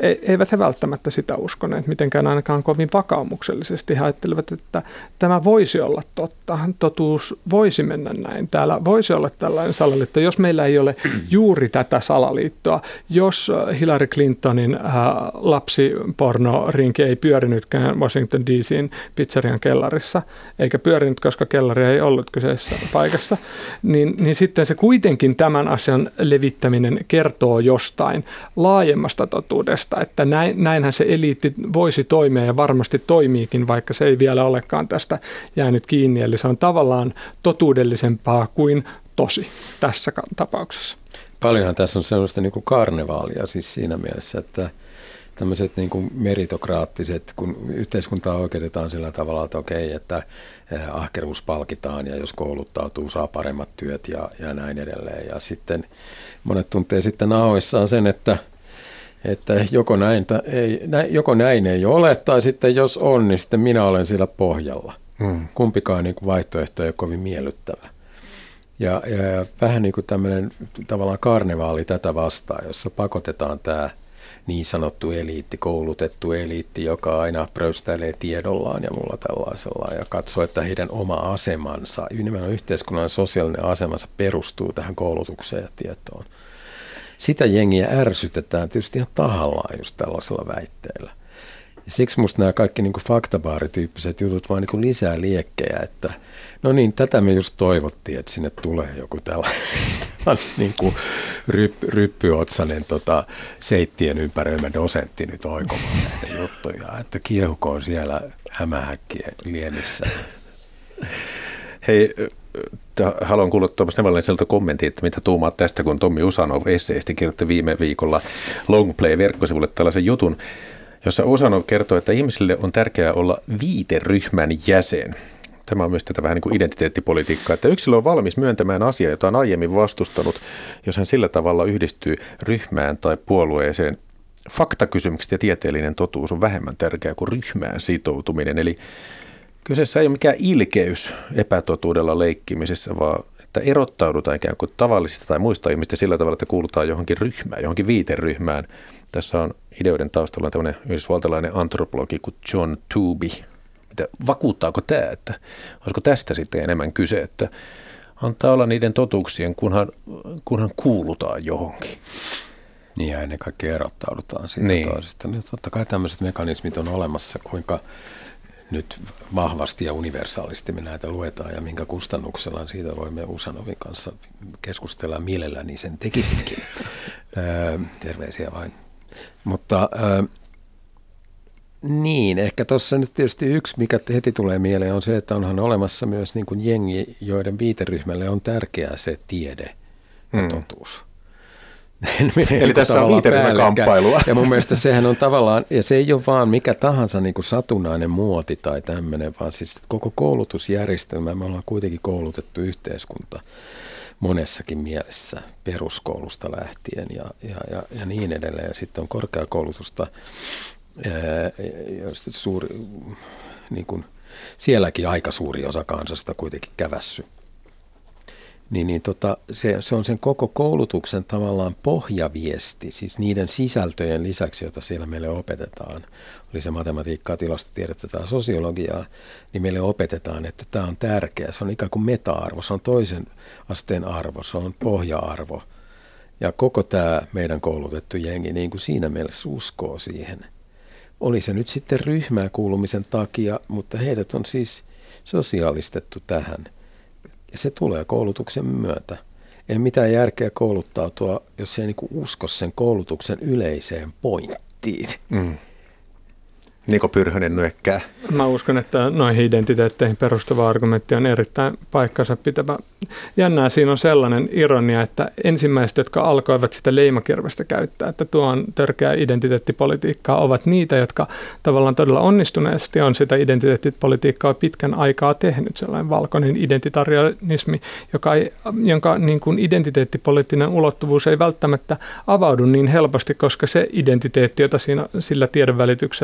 eivät he välttämättä sitä uskoneet mitenkään ainakaan kovin vakaumuksellisesti. He ajattelivat, että tämä voisi olla totta, totuus voisi mennä näin. Täällä voisi olla tällainen salaliitto, jos meillä ei ole juuri tätä salaliittoa, jos Hillary Clintonin lapsipornorinki ei pyörinytkään Washington DC:n pizzerian kellarissa, eikä pyörinyt, koska kellari ei ollut kyseessä paikassa, niin sitten se kuitenkin tämän asian levittäminen kertoo jostain laajemmasta totuudesta, että näinhän se eliitti voisi toimia ja varmasti toimiikin, vaikka se ei vielä olekaan tästä jäänyt kiinni. Eli se on tavallaan totuudellisempaa kuin tosi tässä tapauksessa. Paljonhan tässä on sellaista niin kuin karnevaalia siis siinä mielessä, että tämmöiset niin kuin meritokraattiset, kun yhteiskuntaa oikeutetaan sillä tavalla, että okei, että ahkeruus palkitaan ja jos kouluttautuu, saa paremmat työt ja näin edelleen. Ja sitten monet tuntee sitten nahoissaan sen, että joko näin ei ole, tai sitten jos on, niin sitten minä olen siellä pohjalla. Kumpikaan niin kuin vaihtoehto ei ole kovin miellyttävä. Ja vähän niin kuin tämmöinen tavallaan karnevaali tätä vastaan, jossa pakotetaan tämä niin sanottu eliitti, koulutettu eliitti, joka aina pröystäilee tiedollaan ja muulla tällaisella ja katsoo, että heidän oma asemansa, nimenomaan yhteiskunnan sosiaalinen asemansa perustuu tähän koulutukseen ja tietoon. Sitä jengiä ärsytetään tietysti ihan tahallaan just tällaisella väitteellä. Siksi musta nämä kaikki niin kuin faktabaarityyppiset jutut vaan niin kuin lisää liekkejä, että no niin, tätä me just toivottiin, että sinne tulee joku tällainen niin kuin ryppyotsainen seittien ympäröimä dosentti nyt oikomaan näitä juttuja, että kiehukoon siellä hämähäkkien liemissä. Hei, haluan kuulla tuommoista nevalliselta kommentin, että mitä tuumaat tästä, kun Tommi Usanov esseesti kirjoitti viime viikolla Longplay-verkkosivulle tällaisen jutun, jossa Usanov kertoo, että ihmisille on tärkeää olla viiteryhmän jäsen. Tämä on myös tätä vähän niin kuin identiteettipolitiikkaa, että yksilö on valmis myöntämään asiaa, jota on aiemmin vastustanut, jos hän sillä tavalla yhdistyy ryhmään tai puolueeseen. Faktakysymykset ja tieteellinen totuus on vähemmän tärkeää kuin ryhmään sitoutuminen. Eli kyseessä ei ole mikään ilkeys epätotuudella leikkimisessä, vaan että erottaudutaan ikään kuin tavallisista tai muista ihmistä sillä tavalla, että kuulutaan johonkin ryhmään, johonkin viiteryhmään. Tässä on ideoiden taustalla on tämmöinen yhdysvaltalainen antropologi kuin John Tooby. Vakuuttaako tämä, että olisiko tästä sitten enemmän kyse, että antaa olla niiden totuuksien, kunhan kuulutaan johonkin. Niin ja ennen kaikkea erottaudutaan siitä toisesta. Nyt totta kai tämmöiset mekanismit on olemassa, kuinka nyt vahvasti ja universaalisti me näitä luetaan ja minkä kustannuksella siitä voimme Usanovin kanssa keskustella mielelläni sen tekisinkin. Terveisiä vain. Mutta niin, ehkä tuossa nyt tietysti yksi, mikä heti tulee mieleen, on se, että onhan olemassa myös niin kuin jengi, joiden viiteryhmälle on tärkeää se tiede ja totuus. Eli tässä on viiteryhmäkamppailua. Ja mun mielestä sehän on tavallaan, ja se ei ole vaan mikä tahansa niin kuin satunnainen muoti tai tämmöinen, vaan siis koko koulutusjärjestelmä, me ollaan kuitenkin koulutettu yhteiskunta monessakin mielessä, peruskoulusta lähtien ja niin edelleen. Ja sitten on korkeakoulutusta, suuri, niin kuin, sielläkin aika suuri osa kansasta kuitenkin kävässy. Se on sen koko koulutuksen tavallaan pohjaviesti, siis niiden sisältöjen lisäksi, joita siellä meille opetetaan, oli se matematiikkaa, tilastotiedettä tai sosiologiaa, niin meille opetetaan, että tämä on tärkeä. Se on ikään kuin meta-arvo, se on toisen asteen arvo, se on pohja-arvo. Ja koko tämä meidän koulutettu jengi niin kuin siinä mielessä uskoo siihen. Oli se nyt sitten ryhmään kuulumisen takia, mutta heidät on siis sosiaalistettu tähän. Ja se tulee koulutuksen myötä. Ei mitään järkeä kouluttautua, jos ei niinku usko sen koulutuksen yleiseen pointtiin. Niko Pyrhönen nyökkää. Mä uskon, että noihin identiteetteihin perustuva argumentti on erittäin paikkansa pitävä. Jännää siinä on sellainen ironia, että ensimmäiset, jotka alkoivat sitä leimakirvestä käyttää, että tuo on törkeää identiteettipolitiikkaa, ovat niitä, jotka tavallaan todella onnistuneesti on sitä identiteettipolitiikkaa pitkän aikaa tehnyt. Sellainen valkoinen identitarianismi, jonka niin kuin identiteettipoliittinen ulottuvuus ei välttämättä avaudu niin helposti, koska se identiteetti, jota sillä tiedonvälityksellä vahvistetaan,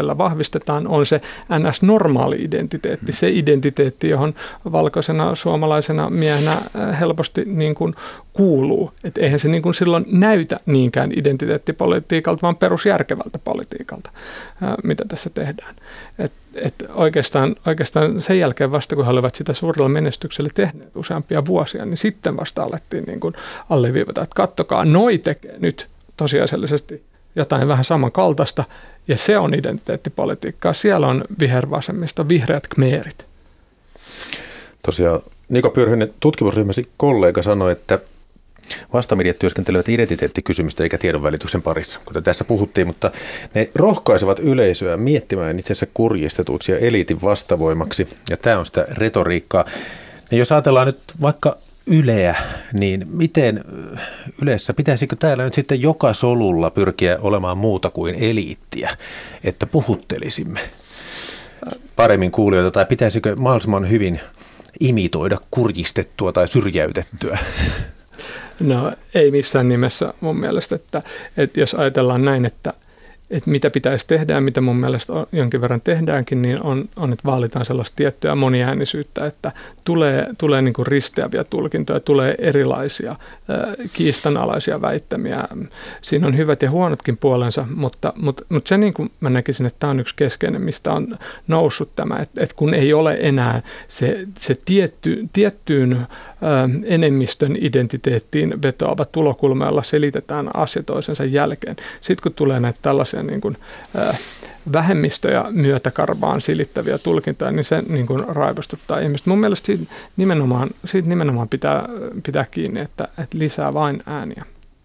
vahvistetaan, on se NS-normaali identiteetti, se identiteetti, johon valkoisena suomalaisena miehenä helposti niin kuin kuuluu. Että eihän se niin kuin silloin näytä niinkään identiteettipolitiikalta, vaan perusjärkevältä politiikalta, mitä tässä tehdään. Oikeastaan sen jälkeen vasta, kun he olivat sitä suurella menestyksellä tehneet useampia vuosia, niin sitten vasta alettiin niin kuin alleviivata, että kattokaa, noi tekee nyt tosiasiallisesti jotain vähän samankaltaista, ja se on identiteettipolitiikkaa. Siellä on vihervasemmisto, vihreät khmerit. Tosiaan Niko Pyrhönen, tutkimusryhmäsi kollega sanoi, että vastamediat työskentelevät identiteettikysymystä eikä tiedonvälityksen parissa, kuten tässä puhuttiin, mutta ne rohkaisevat yleisöä miettimään itse asiassa kurjistetuiksi ja eliitin vastavoimaksi, ja tämä on sitä retoriikkaa. Ja jos ajatellaan nyt vaikka Yleä, niin miten Ylessä, pitäisikö täällä nyt sitten joka solulla pyrkiä olemaan muuta kuin eliittiä, että puhuttelisimme paremmin kuulijoita, tai pitäisikö mahdollisimman hyvin imitoida kurjistettua tai syrjäytettyä? No ei missään nimessä mun mielestä, että jos ajatellaan näin, että mitä pitäisi tehdä ja mitä mun mielestä jonkin verran tehdäänkin, niin on että vaalitaan sellaista tiettyä moniäänisyyttä, että tulee niin kuin risteäviä tulkintoja, tulee erilaisia kiistanalaisia väittämiä. Siinä on hyvät ja huonotkin puolensa, mutta se niin kuin mä näkisin, että tämä on yksi keskeinen, mistä on noussut tämä, että kun ei ole enää se tiettyyn enemmistön identiteettiin vetoava tulokulma, jolla selitetään asia toisensa jälkeen. Sitten kun tulee näitä tällaisia niin kuin, vähemmistöjä myötäkarvaan silittäviä tulkintoja, niin se niin kuin raivostuttaa ihmistä. Mun mielestä siitä nimenomaan pitää kiinni, että lisää vain ääniä.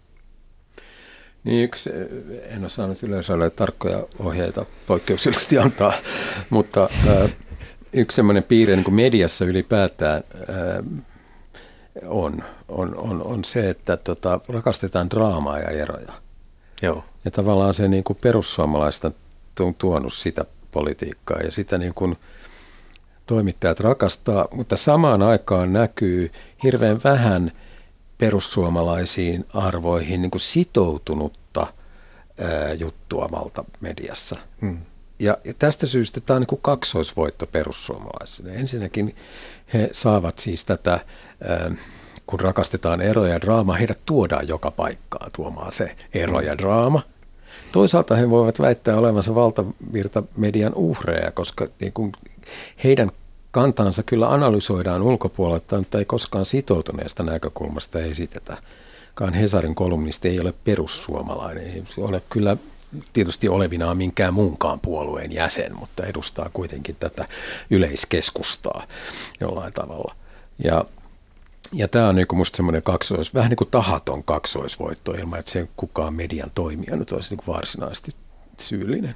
Niin en ole saanut yleisölle tarkkoja ohjeita poikkeuksellisesti antaa, mutta yksi sellainen piirre niin kuin mediassa ylipäätään on se, että rakastetaan draamaa ja eroja. Joo. Ja tavallaan se niin kuin perussuomalaista on tuonut sitä politiikkaa ja sitä niin kuin toimittajat rakastaa, mutta samaan aikaan näkyy hirveän vähän perussuomalaisiin arvoihin niin kuin sitoutunutta juttua valtamediassa. Ja tästä syystä tämä on niin kuin kaksoisvoitto perussuomalaisille. Ensinnäkin he saavat siis tätä, kun rakastetaan eroja ja draama, heidät tuodaan joka paikkaan tuomaan se ero ja draama. Toisaalta he voivat väittää olevansa valtavirtamedian uhreja, koska niin kuin heidän kantaansa kyllä analysoidaan ulkopuolelta, mutta ei koskaan sitoutuneesta näkökulmasta esitetäkaan. Hesarin kolumnisti ei ole perussuomalainen, ei ole kyllä tietysti olevinaan minkään muunkaan puolueen jäsen, mutta edustaa kuitenkin tätä yleiskeskustaa jollain tavalla. Ja tämä on niinku musta semmoinen vähän niin kuin tahaton kaksoisvoitto ilman, että se kukaan median toimija nyt olisi niinku varsinaisesti syyllinen.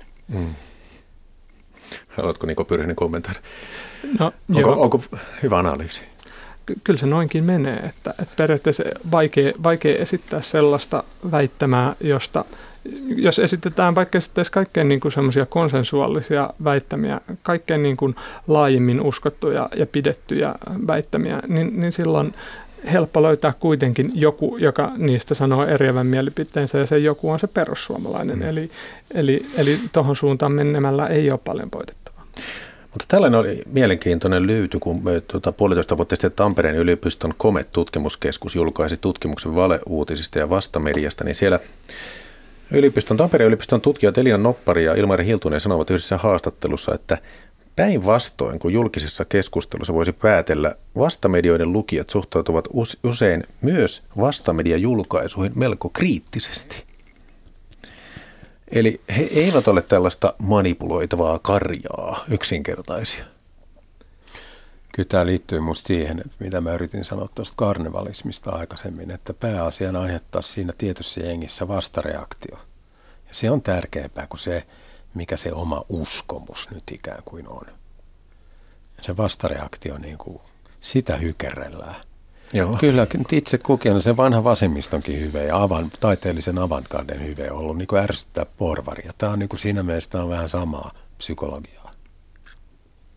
Haluatko Niko Pyrhönen kommentoida? No, onko hyvä analyysi? Kyllä se noinkin menee, että periaatteessa vaikea esittää sellaista väittämää, josta jos esitetään vaikka kaikkein niin kuin semmoisia konsensuaalisia väittämiä, kaikkein niin kuin laajemmin uskottuja ja pidettyjä väittämiä, niin silloin helppo löytää kuitenkin joku, joka niistä sanoo eriävän mielipiteensä, ja se joku on se perussuomalainen. Eli tuohon suuntaan menemällä ei ole paljon voitettavaa. Mutta tällainen oli mielenkiintoinen löyty, kun 1,5 vuotta sitten Tampereen yliopiston Comet-tutkimuskeskus julkaisi tutkimuksen valeuutisista ja vastamediasta, niin siellä Tampereen yliopiston tutkijat Elina Noppari ja Ilmari Hiltunen sanovat yhdessä haastattelussa, että päinvastoin kuin julkisessa keskustelussa voisi päätellä, vastamedioiden lukijat suhtautuvat usein myös vastamediajulkaisuihin melko kriittisesti. Eli he eivät ole tällaista manipuloitavaa karjaa, yksinkertaisia. Kyllä tämä liittyy minusta siihen, että mitä mä yritin sanoa tuosta karnevalismista aikaisemmin, että pääasian aiheuttaa siinä tietyssä jengissä vastareaktio. Ja se on tärkeämpää kuin se, mikä se oma uskomus nyt ikään kuin on. Ja se vastareaktio, niin kuin, sitä hykerrellään. Joo. Kyllä itse kukin se vanha vasemmistonkin hyve ja taiteellisen avantgarden hyve on ollut niin kuin ärsyttää porvaria. Tämä on niin kuin siinä mielessä on vähän samaa psykologiaa.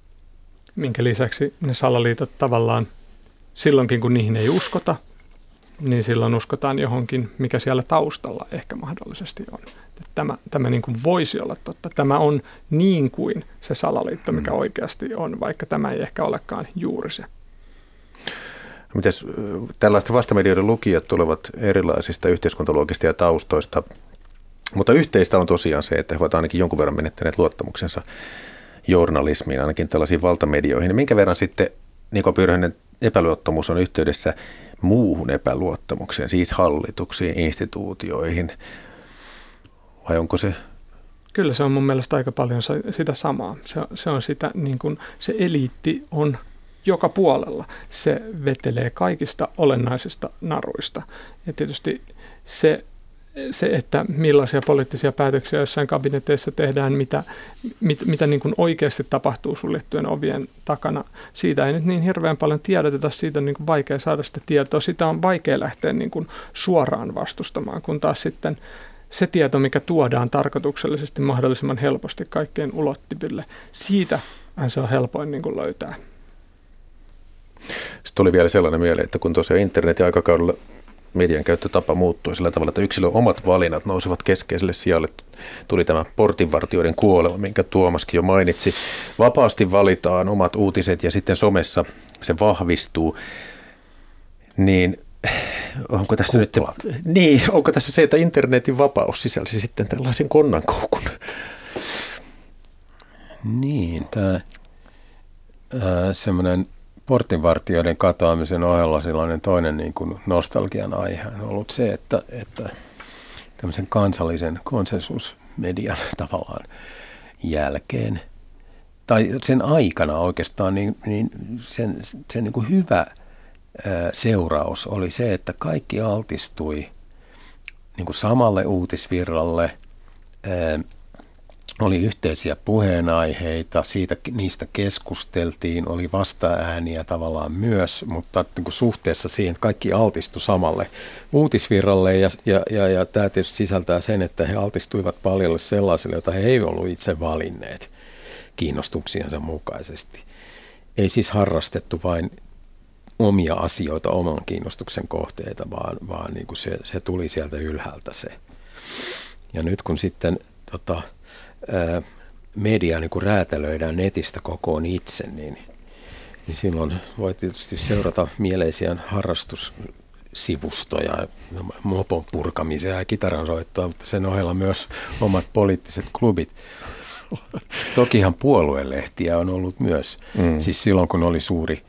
Minkä lisäksi ne salaliitot tavallaan silloinkin, kun niihin ei uskota, niin silloin uskotaan johonkin, mikä siellä taustalla ehkä mahdollisesti on. Tämä niin kuin voisi olla totta. Tämä on niin kuin se salaliitto, mikä oikeasti on, vaikka tämä ei ehkä olekaan juuri se. Mites tällaisten vastamedioiden lukijat tulevat erilaisista yhteiskuntaluokista ja taustoista, mutta yhteistä on tosiaan se, että he ovat ainakin jonkun verran menettäneet luottamuksensa journalismiin, ainakin tällaisiin valtamedioihin. Minkä verran sitten Niko Pyrhönen epäluottamus on yhteydessä muuhun epäluottamukseen, siis hallituksiin, instituutioihin, vai onko se? Kyllä se on mun mielestä aika paljon sitä samaa. Se on sitä, niin kuin se eliitti on joka puolella. Se vetelee kaikista olennaisista naruista. Ja tietysti se, että millaisia poliittisia päätöksiä jossain kabineteissa tehdään, mitä niin kuin oikeasti tapahtuu suljettujen ovien takana. Siitä ei nyt niin hirveän paljon tiedoteta, siitä on niin kuin vaikea saada sitä tietoa. Sitä on vaikea lähteä niin kuin suoraan vastustamaan, kun taas sitten se tieto, mikä tuodaan tarkoituksellisesti mahdollisimman helposti kaikkien ulottuville, siitä se on helpoin niin kuin löytää. Sitten tuli vielä sellainen mieleen, että kun tosiaan internetin aikakaudella median käyttötapa muuttui sillä tavalla, että yksilön omat valinnat nousivat keskeiselle sijalle. Tuli tämä portinvartijoiden kuolema, minkä Tuomaskin jo mainitsi. Vapaasti valitaan omat uutiset ja sitten somessa se vahvistuu. Niin onko tässä onko tässä se, että internetin vapaus sisälsi sitten tällaisen konnankoukun? Niin, tämä semmoinen portinvartijoiden katoamisen ohella sellainen toinen niin kuin nostalgian aihe on ollut se, että tämmöisen kansallisen konsensusmedian tavallaan jälkeen tai sen aikana oikeastaan niin sen niin kuin hyvä seuraus oli se, että kaikki altistui niin kuin samalle uutisvirralle, oli yhteisiä puheenaiheita, niistä keskusteltiin, oli vastaääniä tavallaan myös, mutta niin kuin suhteessa siihen kaikki altistui samalle uutisvirralle ja tämä tietysti sisältää sen, että he altistuivat paljon sellaisille, joita he eivät ollut itse valinneet kiinnostuksiensa mukaisesti. Ei siis harrastettu vain omia asioita, oman kiinnostuksen kohteita, vaan niin kuin se tuli sieltä ylhäältä se. Ja nyt kun sitten media niin kuin räätälöidään netistä kokoon itse, niin silloin voi tietysti seurata mieleisiä harrastussivustoja, mopon purkamisia ja kitaransoittoa, mutta sen ohella myös omat poliittiset klubit. Tokihan puoluelehtiä on ollut myös, siis silloin kun oli suuri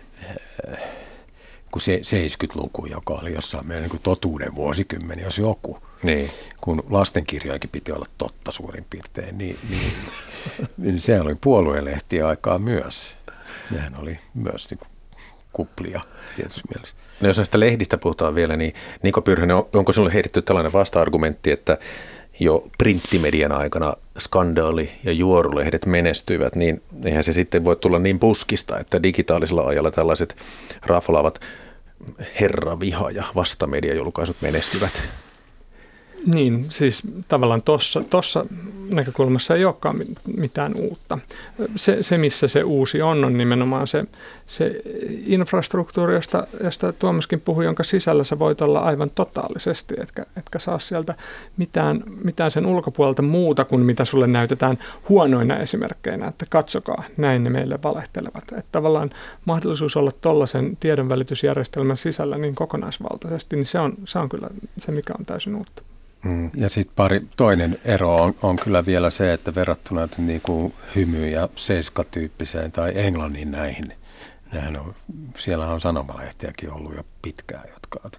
kun se 70-luku, joka oli jossain meidän niin totuuden vuosikymmeni, jos joku. Niin. Kun lastenkirjojakin piti olla totta suurin piirtein, niin se oli puoluelehtiä aikaa myös. Nehän oli myös niin kuin kuplia tietysti mielessä. No jos näistä lehdistä puhutaan vielä, niin Niko Pyrhönen, onko sinulle heitetty tällainen vasta-argumentti, että jo printtimedian aikana skandaali- ja juorulehdet menestyivät, niin eihän se sitten voi tulla niin puskista, että digitaalisella ajalla tällaiset raflaavat herraviha- ja vastamediajulkaisut menestyvät. Niin, siis tavallaan tuossa näkökulmassa ei olekaan mitään uutta. Se missä se uusi on nimenomaan se infrastruktuuri, josta Tuomaskin puhui, jonka sisällä sä voit olla aivan totaalisesti, etkä saa sieltä mitään sen ulkopuolelta muuta kuin mitä sulle näytetään huonoina esimerkkeinä, että katsokaa, näin ne meille valehtelevat. Että tavallaan mahdollisuus olla tollaisen tiedonvälitysjärjestelmän sisällä niin kokonaisvaltaisesti, niin se on kyllä se, mikä on täysin uutta. Ja sitten toinen ero on kyllä vielä se, että verrattuna niin kuin Hymy- ja Seiska-tyyppiseen tai Englannin näihin, siellä on sanomalehtiäkin ollut jo pitkään, jotka on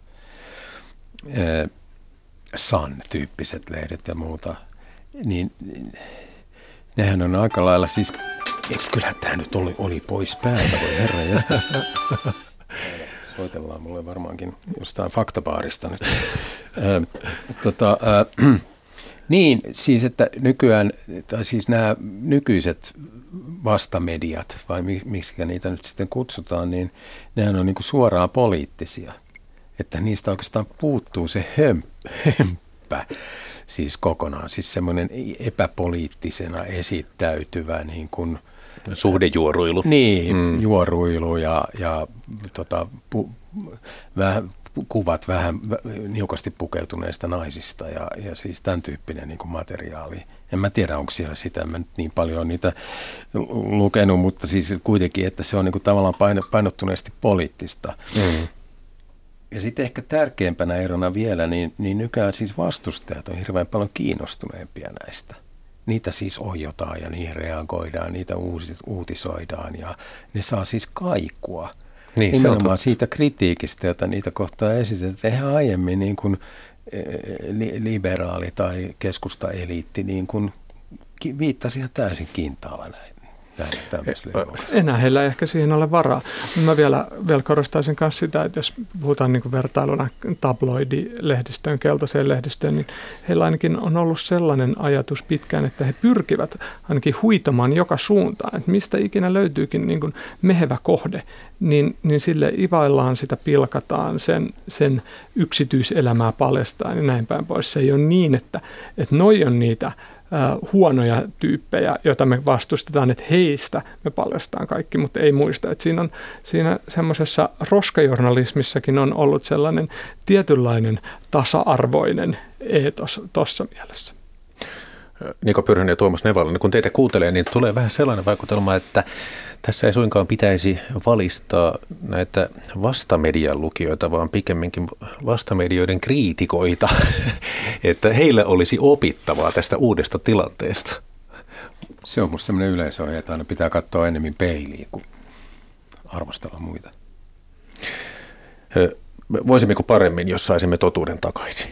Sun-tyyppiset lehdet ja muuta, niin nehän on aika lailla siis, eikö kyllä tämä nyt oli pois päältä, voi herra jästäs. Soitellaan mulle varmaankin jostain faktabaarista nyt. Niin, siis että nykyään, tai siis nämä nykyiset vastamediat, vai miksi niitä nyt sitten kutsutaan, niin nehän on niin kuin suoraan poliittisia. Että niistä oikeastaan puuttuu se hömppä siis kokonaan, siis semmoinen epäpoliittisena esittäytyvä niin kuin suhdejuoruilu. Niin, juoruilu ja vähän kuvat vähän niukasti pukeutuneista naisista ja siis tämän tyyppinen niin kuin materiaali. En mä tiedä, onko siellä sitä, mä nyt niin paljon niitä lukenut, mutta siis kuitenkin, että se on niin kuin tavallaan painottuneesti poliittista. Mm. Ja sitten ehkä tärkeämpänä erona vielä, niin nykyään siis vastustajat on hirveän paljon kiinnostuneempia näistä. Niitä siis ojotaan ja niihin reagoidaan, niitä uutisoidaan ja ne saa siis kaikua. Niin, nimenomaan siitä kritiikistä, jota niitä kohtaa esitetään. Eihän aiemmin niin kuin liberaali tai keskustaeliitti niin kuin viittasi ihan täysin kintaalla näin. Enää heillä ei ehkä siihen ole varaa. Mä vielä korostaisin myös sitä, että jos puhutaan niin kuin vertailuna tabloidilehdistöön, keltaiseen lehdistöön, niin heillä ainakin on ollut sellainen ajatus pitkään, että he pyrkivät ainakin huitamaan joka suuntaan. Että mistä ikinä löytyykin niin kuin mehevä kohde, niin sille ivaillaan sitä, pilkataan, sen yksityiselämää paljastaan ja näin päin pois. Se ei ole niin, että noi on niitä huonoja tyyppejä, joita me vastustetaan, että heistä me paljastetaan kaikki, mutta ei muista. Että siinä semmoisessa roskajournalismissakin on ollut sellainen tietynlainen tasa-arvoinen eetos tuossa mielessä. Niko Pyrhönen ja Tuomas Nevala, kun teitä kuuntelee, niin tulee vähän sellainen vaikutelma, että tässä ei suinkaan pitäisi valistaa näitä vastamedian lukijoita, vaan pikemminkin vastamedioiden kriitikoita, että heillä olisi opittavaa tästä uudesta tilanteesta. Se on musta sellainen yleisohje, että aina pitää katsoa enemmän peiliin kuin arvostella muita. Voisimmeko paremmin, jos saisimme totuuden takaisin?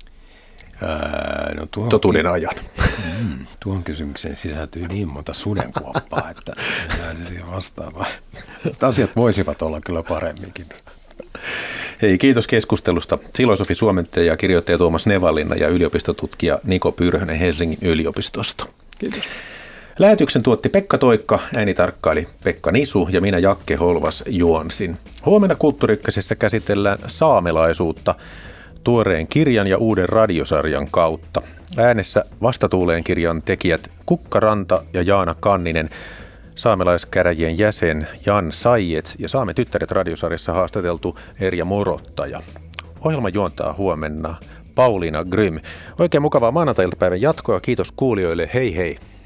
Totuuden ajan. Tuon kysymykseen sisältyy niin monta sudenkuoppaa, että siihen vastaavaa. Asiat voisivat olla kyllä paremminkin. Hei, kiitos keskustelusta. Filosofi, suomentaja ja kirjoittaja Tuomas Nevalinna ja yliopistotutkija Niko Pyrhönen Helsingin yliopistosta. Kiitos. Lähetyksen tuotti Pekka Toikka, äänitarkkaili Pekka Nisu ja minä Jakke Holvas juonsin. Huomenna Kulttuuri Ykkösessä käsitellään saamelaisuutta tuoreen kirjan ja uuden radiosarjan kautta. Äänessä Vastatuuleen kirjan tekijät Kukka Ranta ja Jaana Kanninen, saamelaiskäräjien jäsen Jan Saijets ja Saamen tyttäret radiosarjassa haastateltu Erja Morottaja. Ohjelma juontaa huomenna Pauliina Grym. Oikein mukavaa maanantai-iltapäivän jatkoa. Kiitos kuulijoille. Hei hei.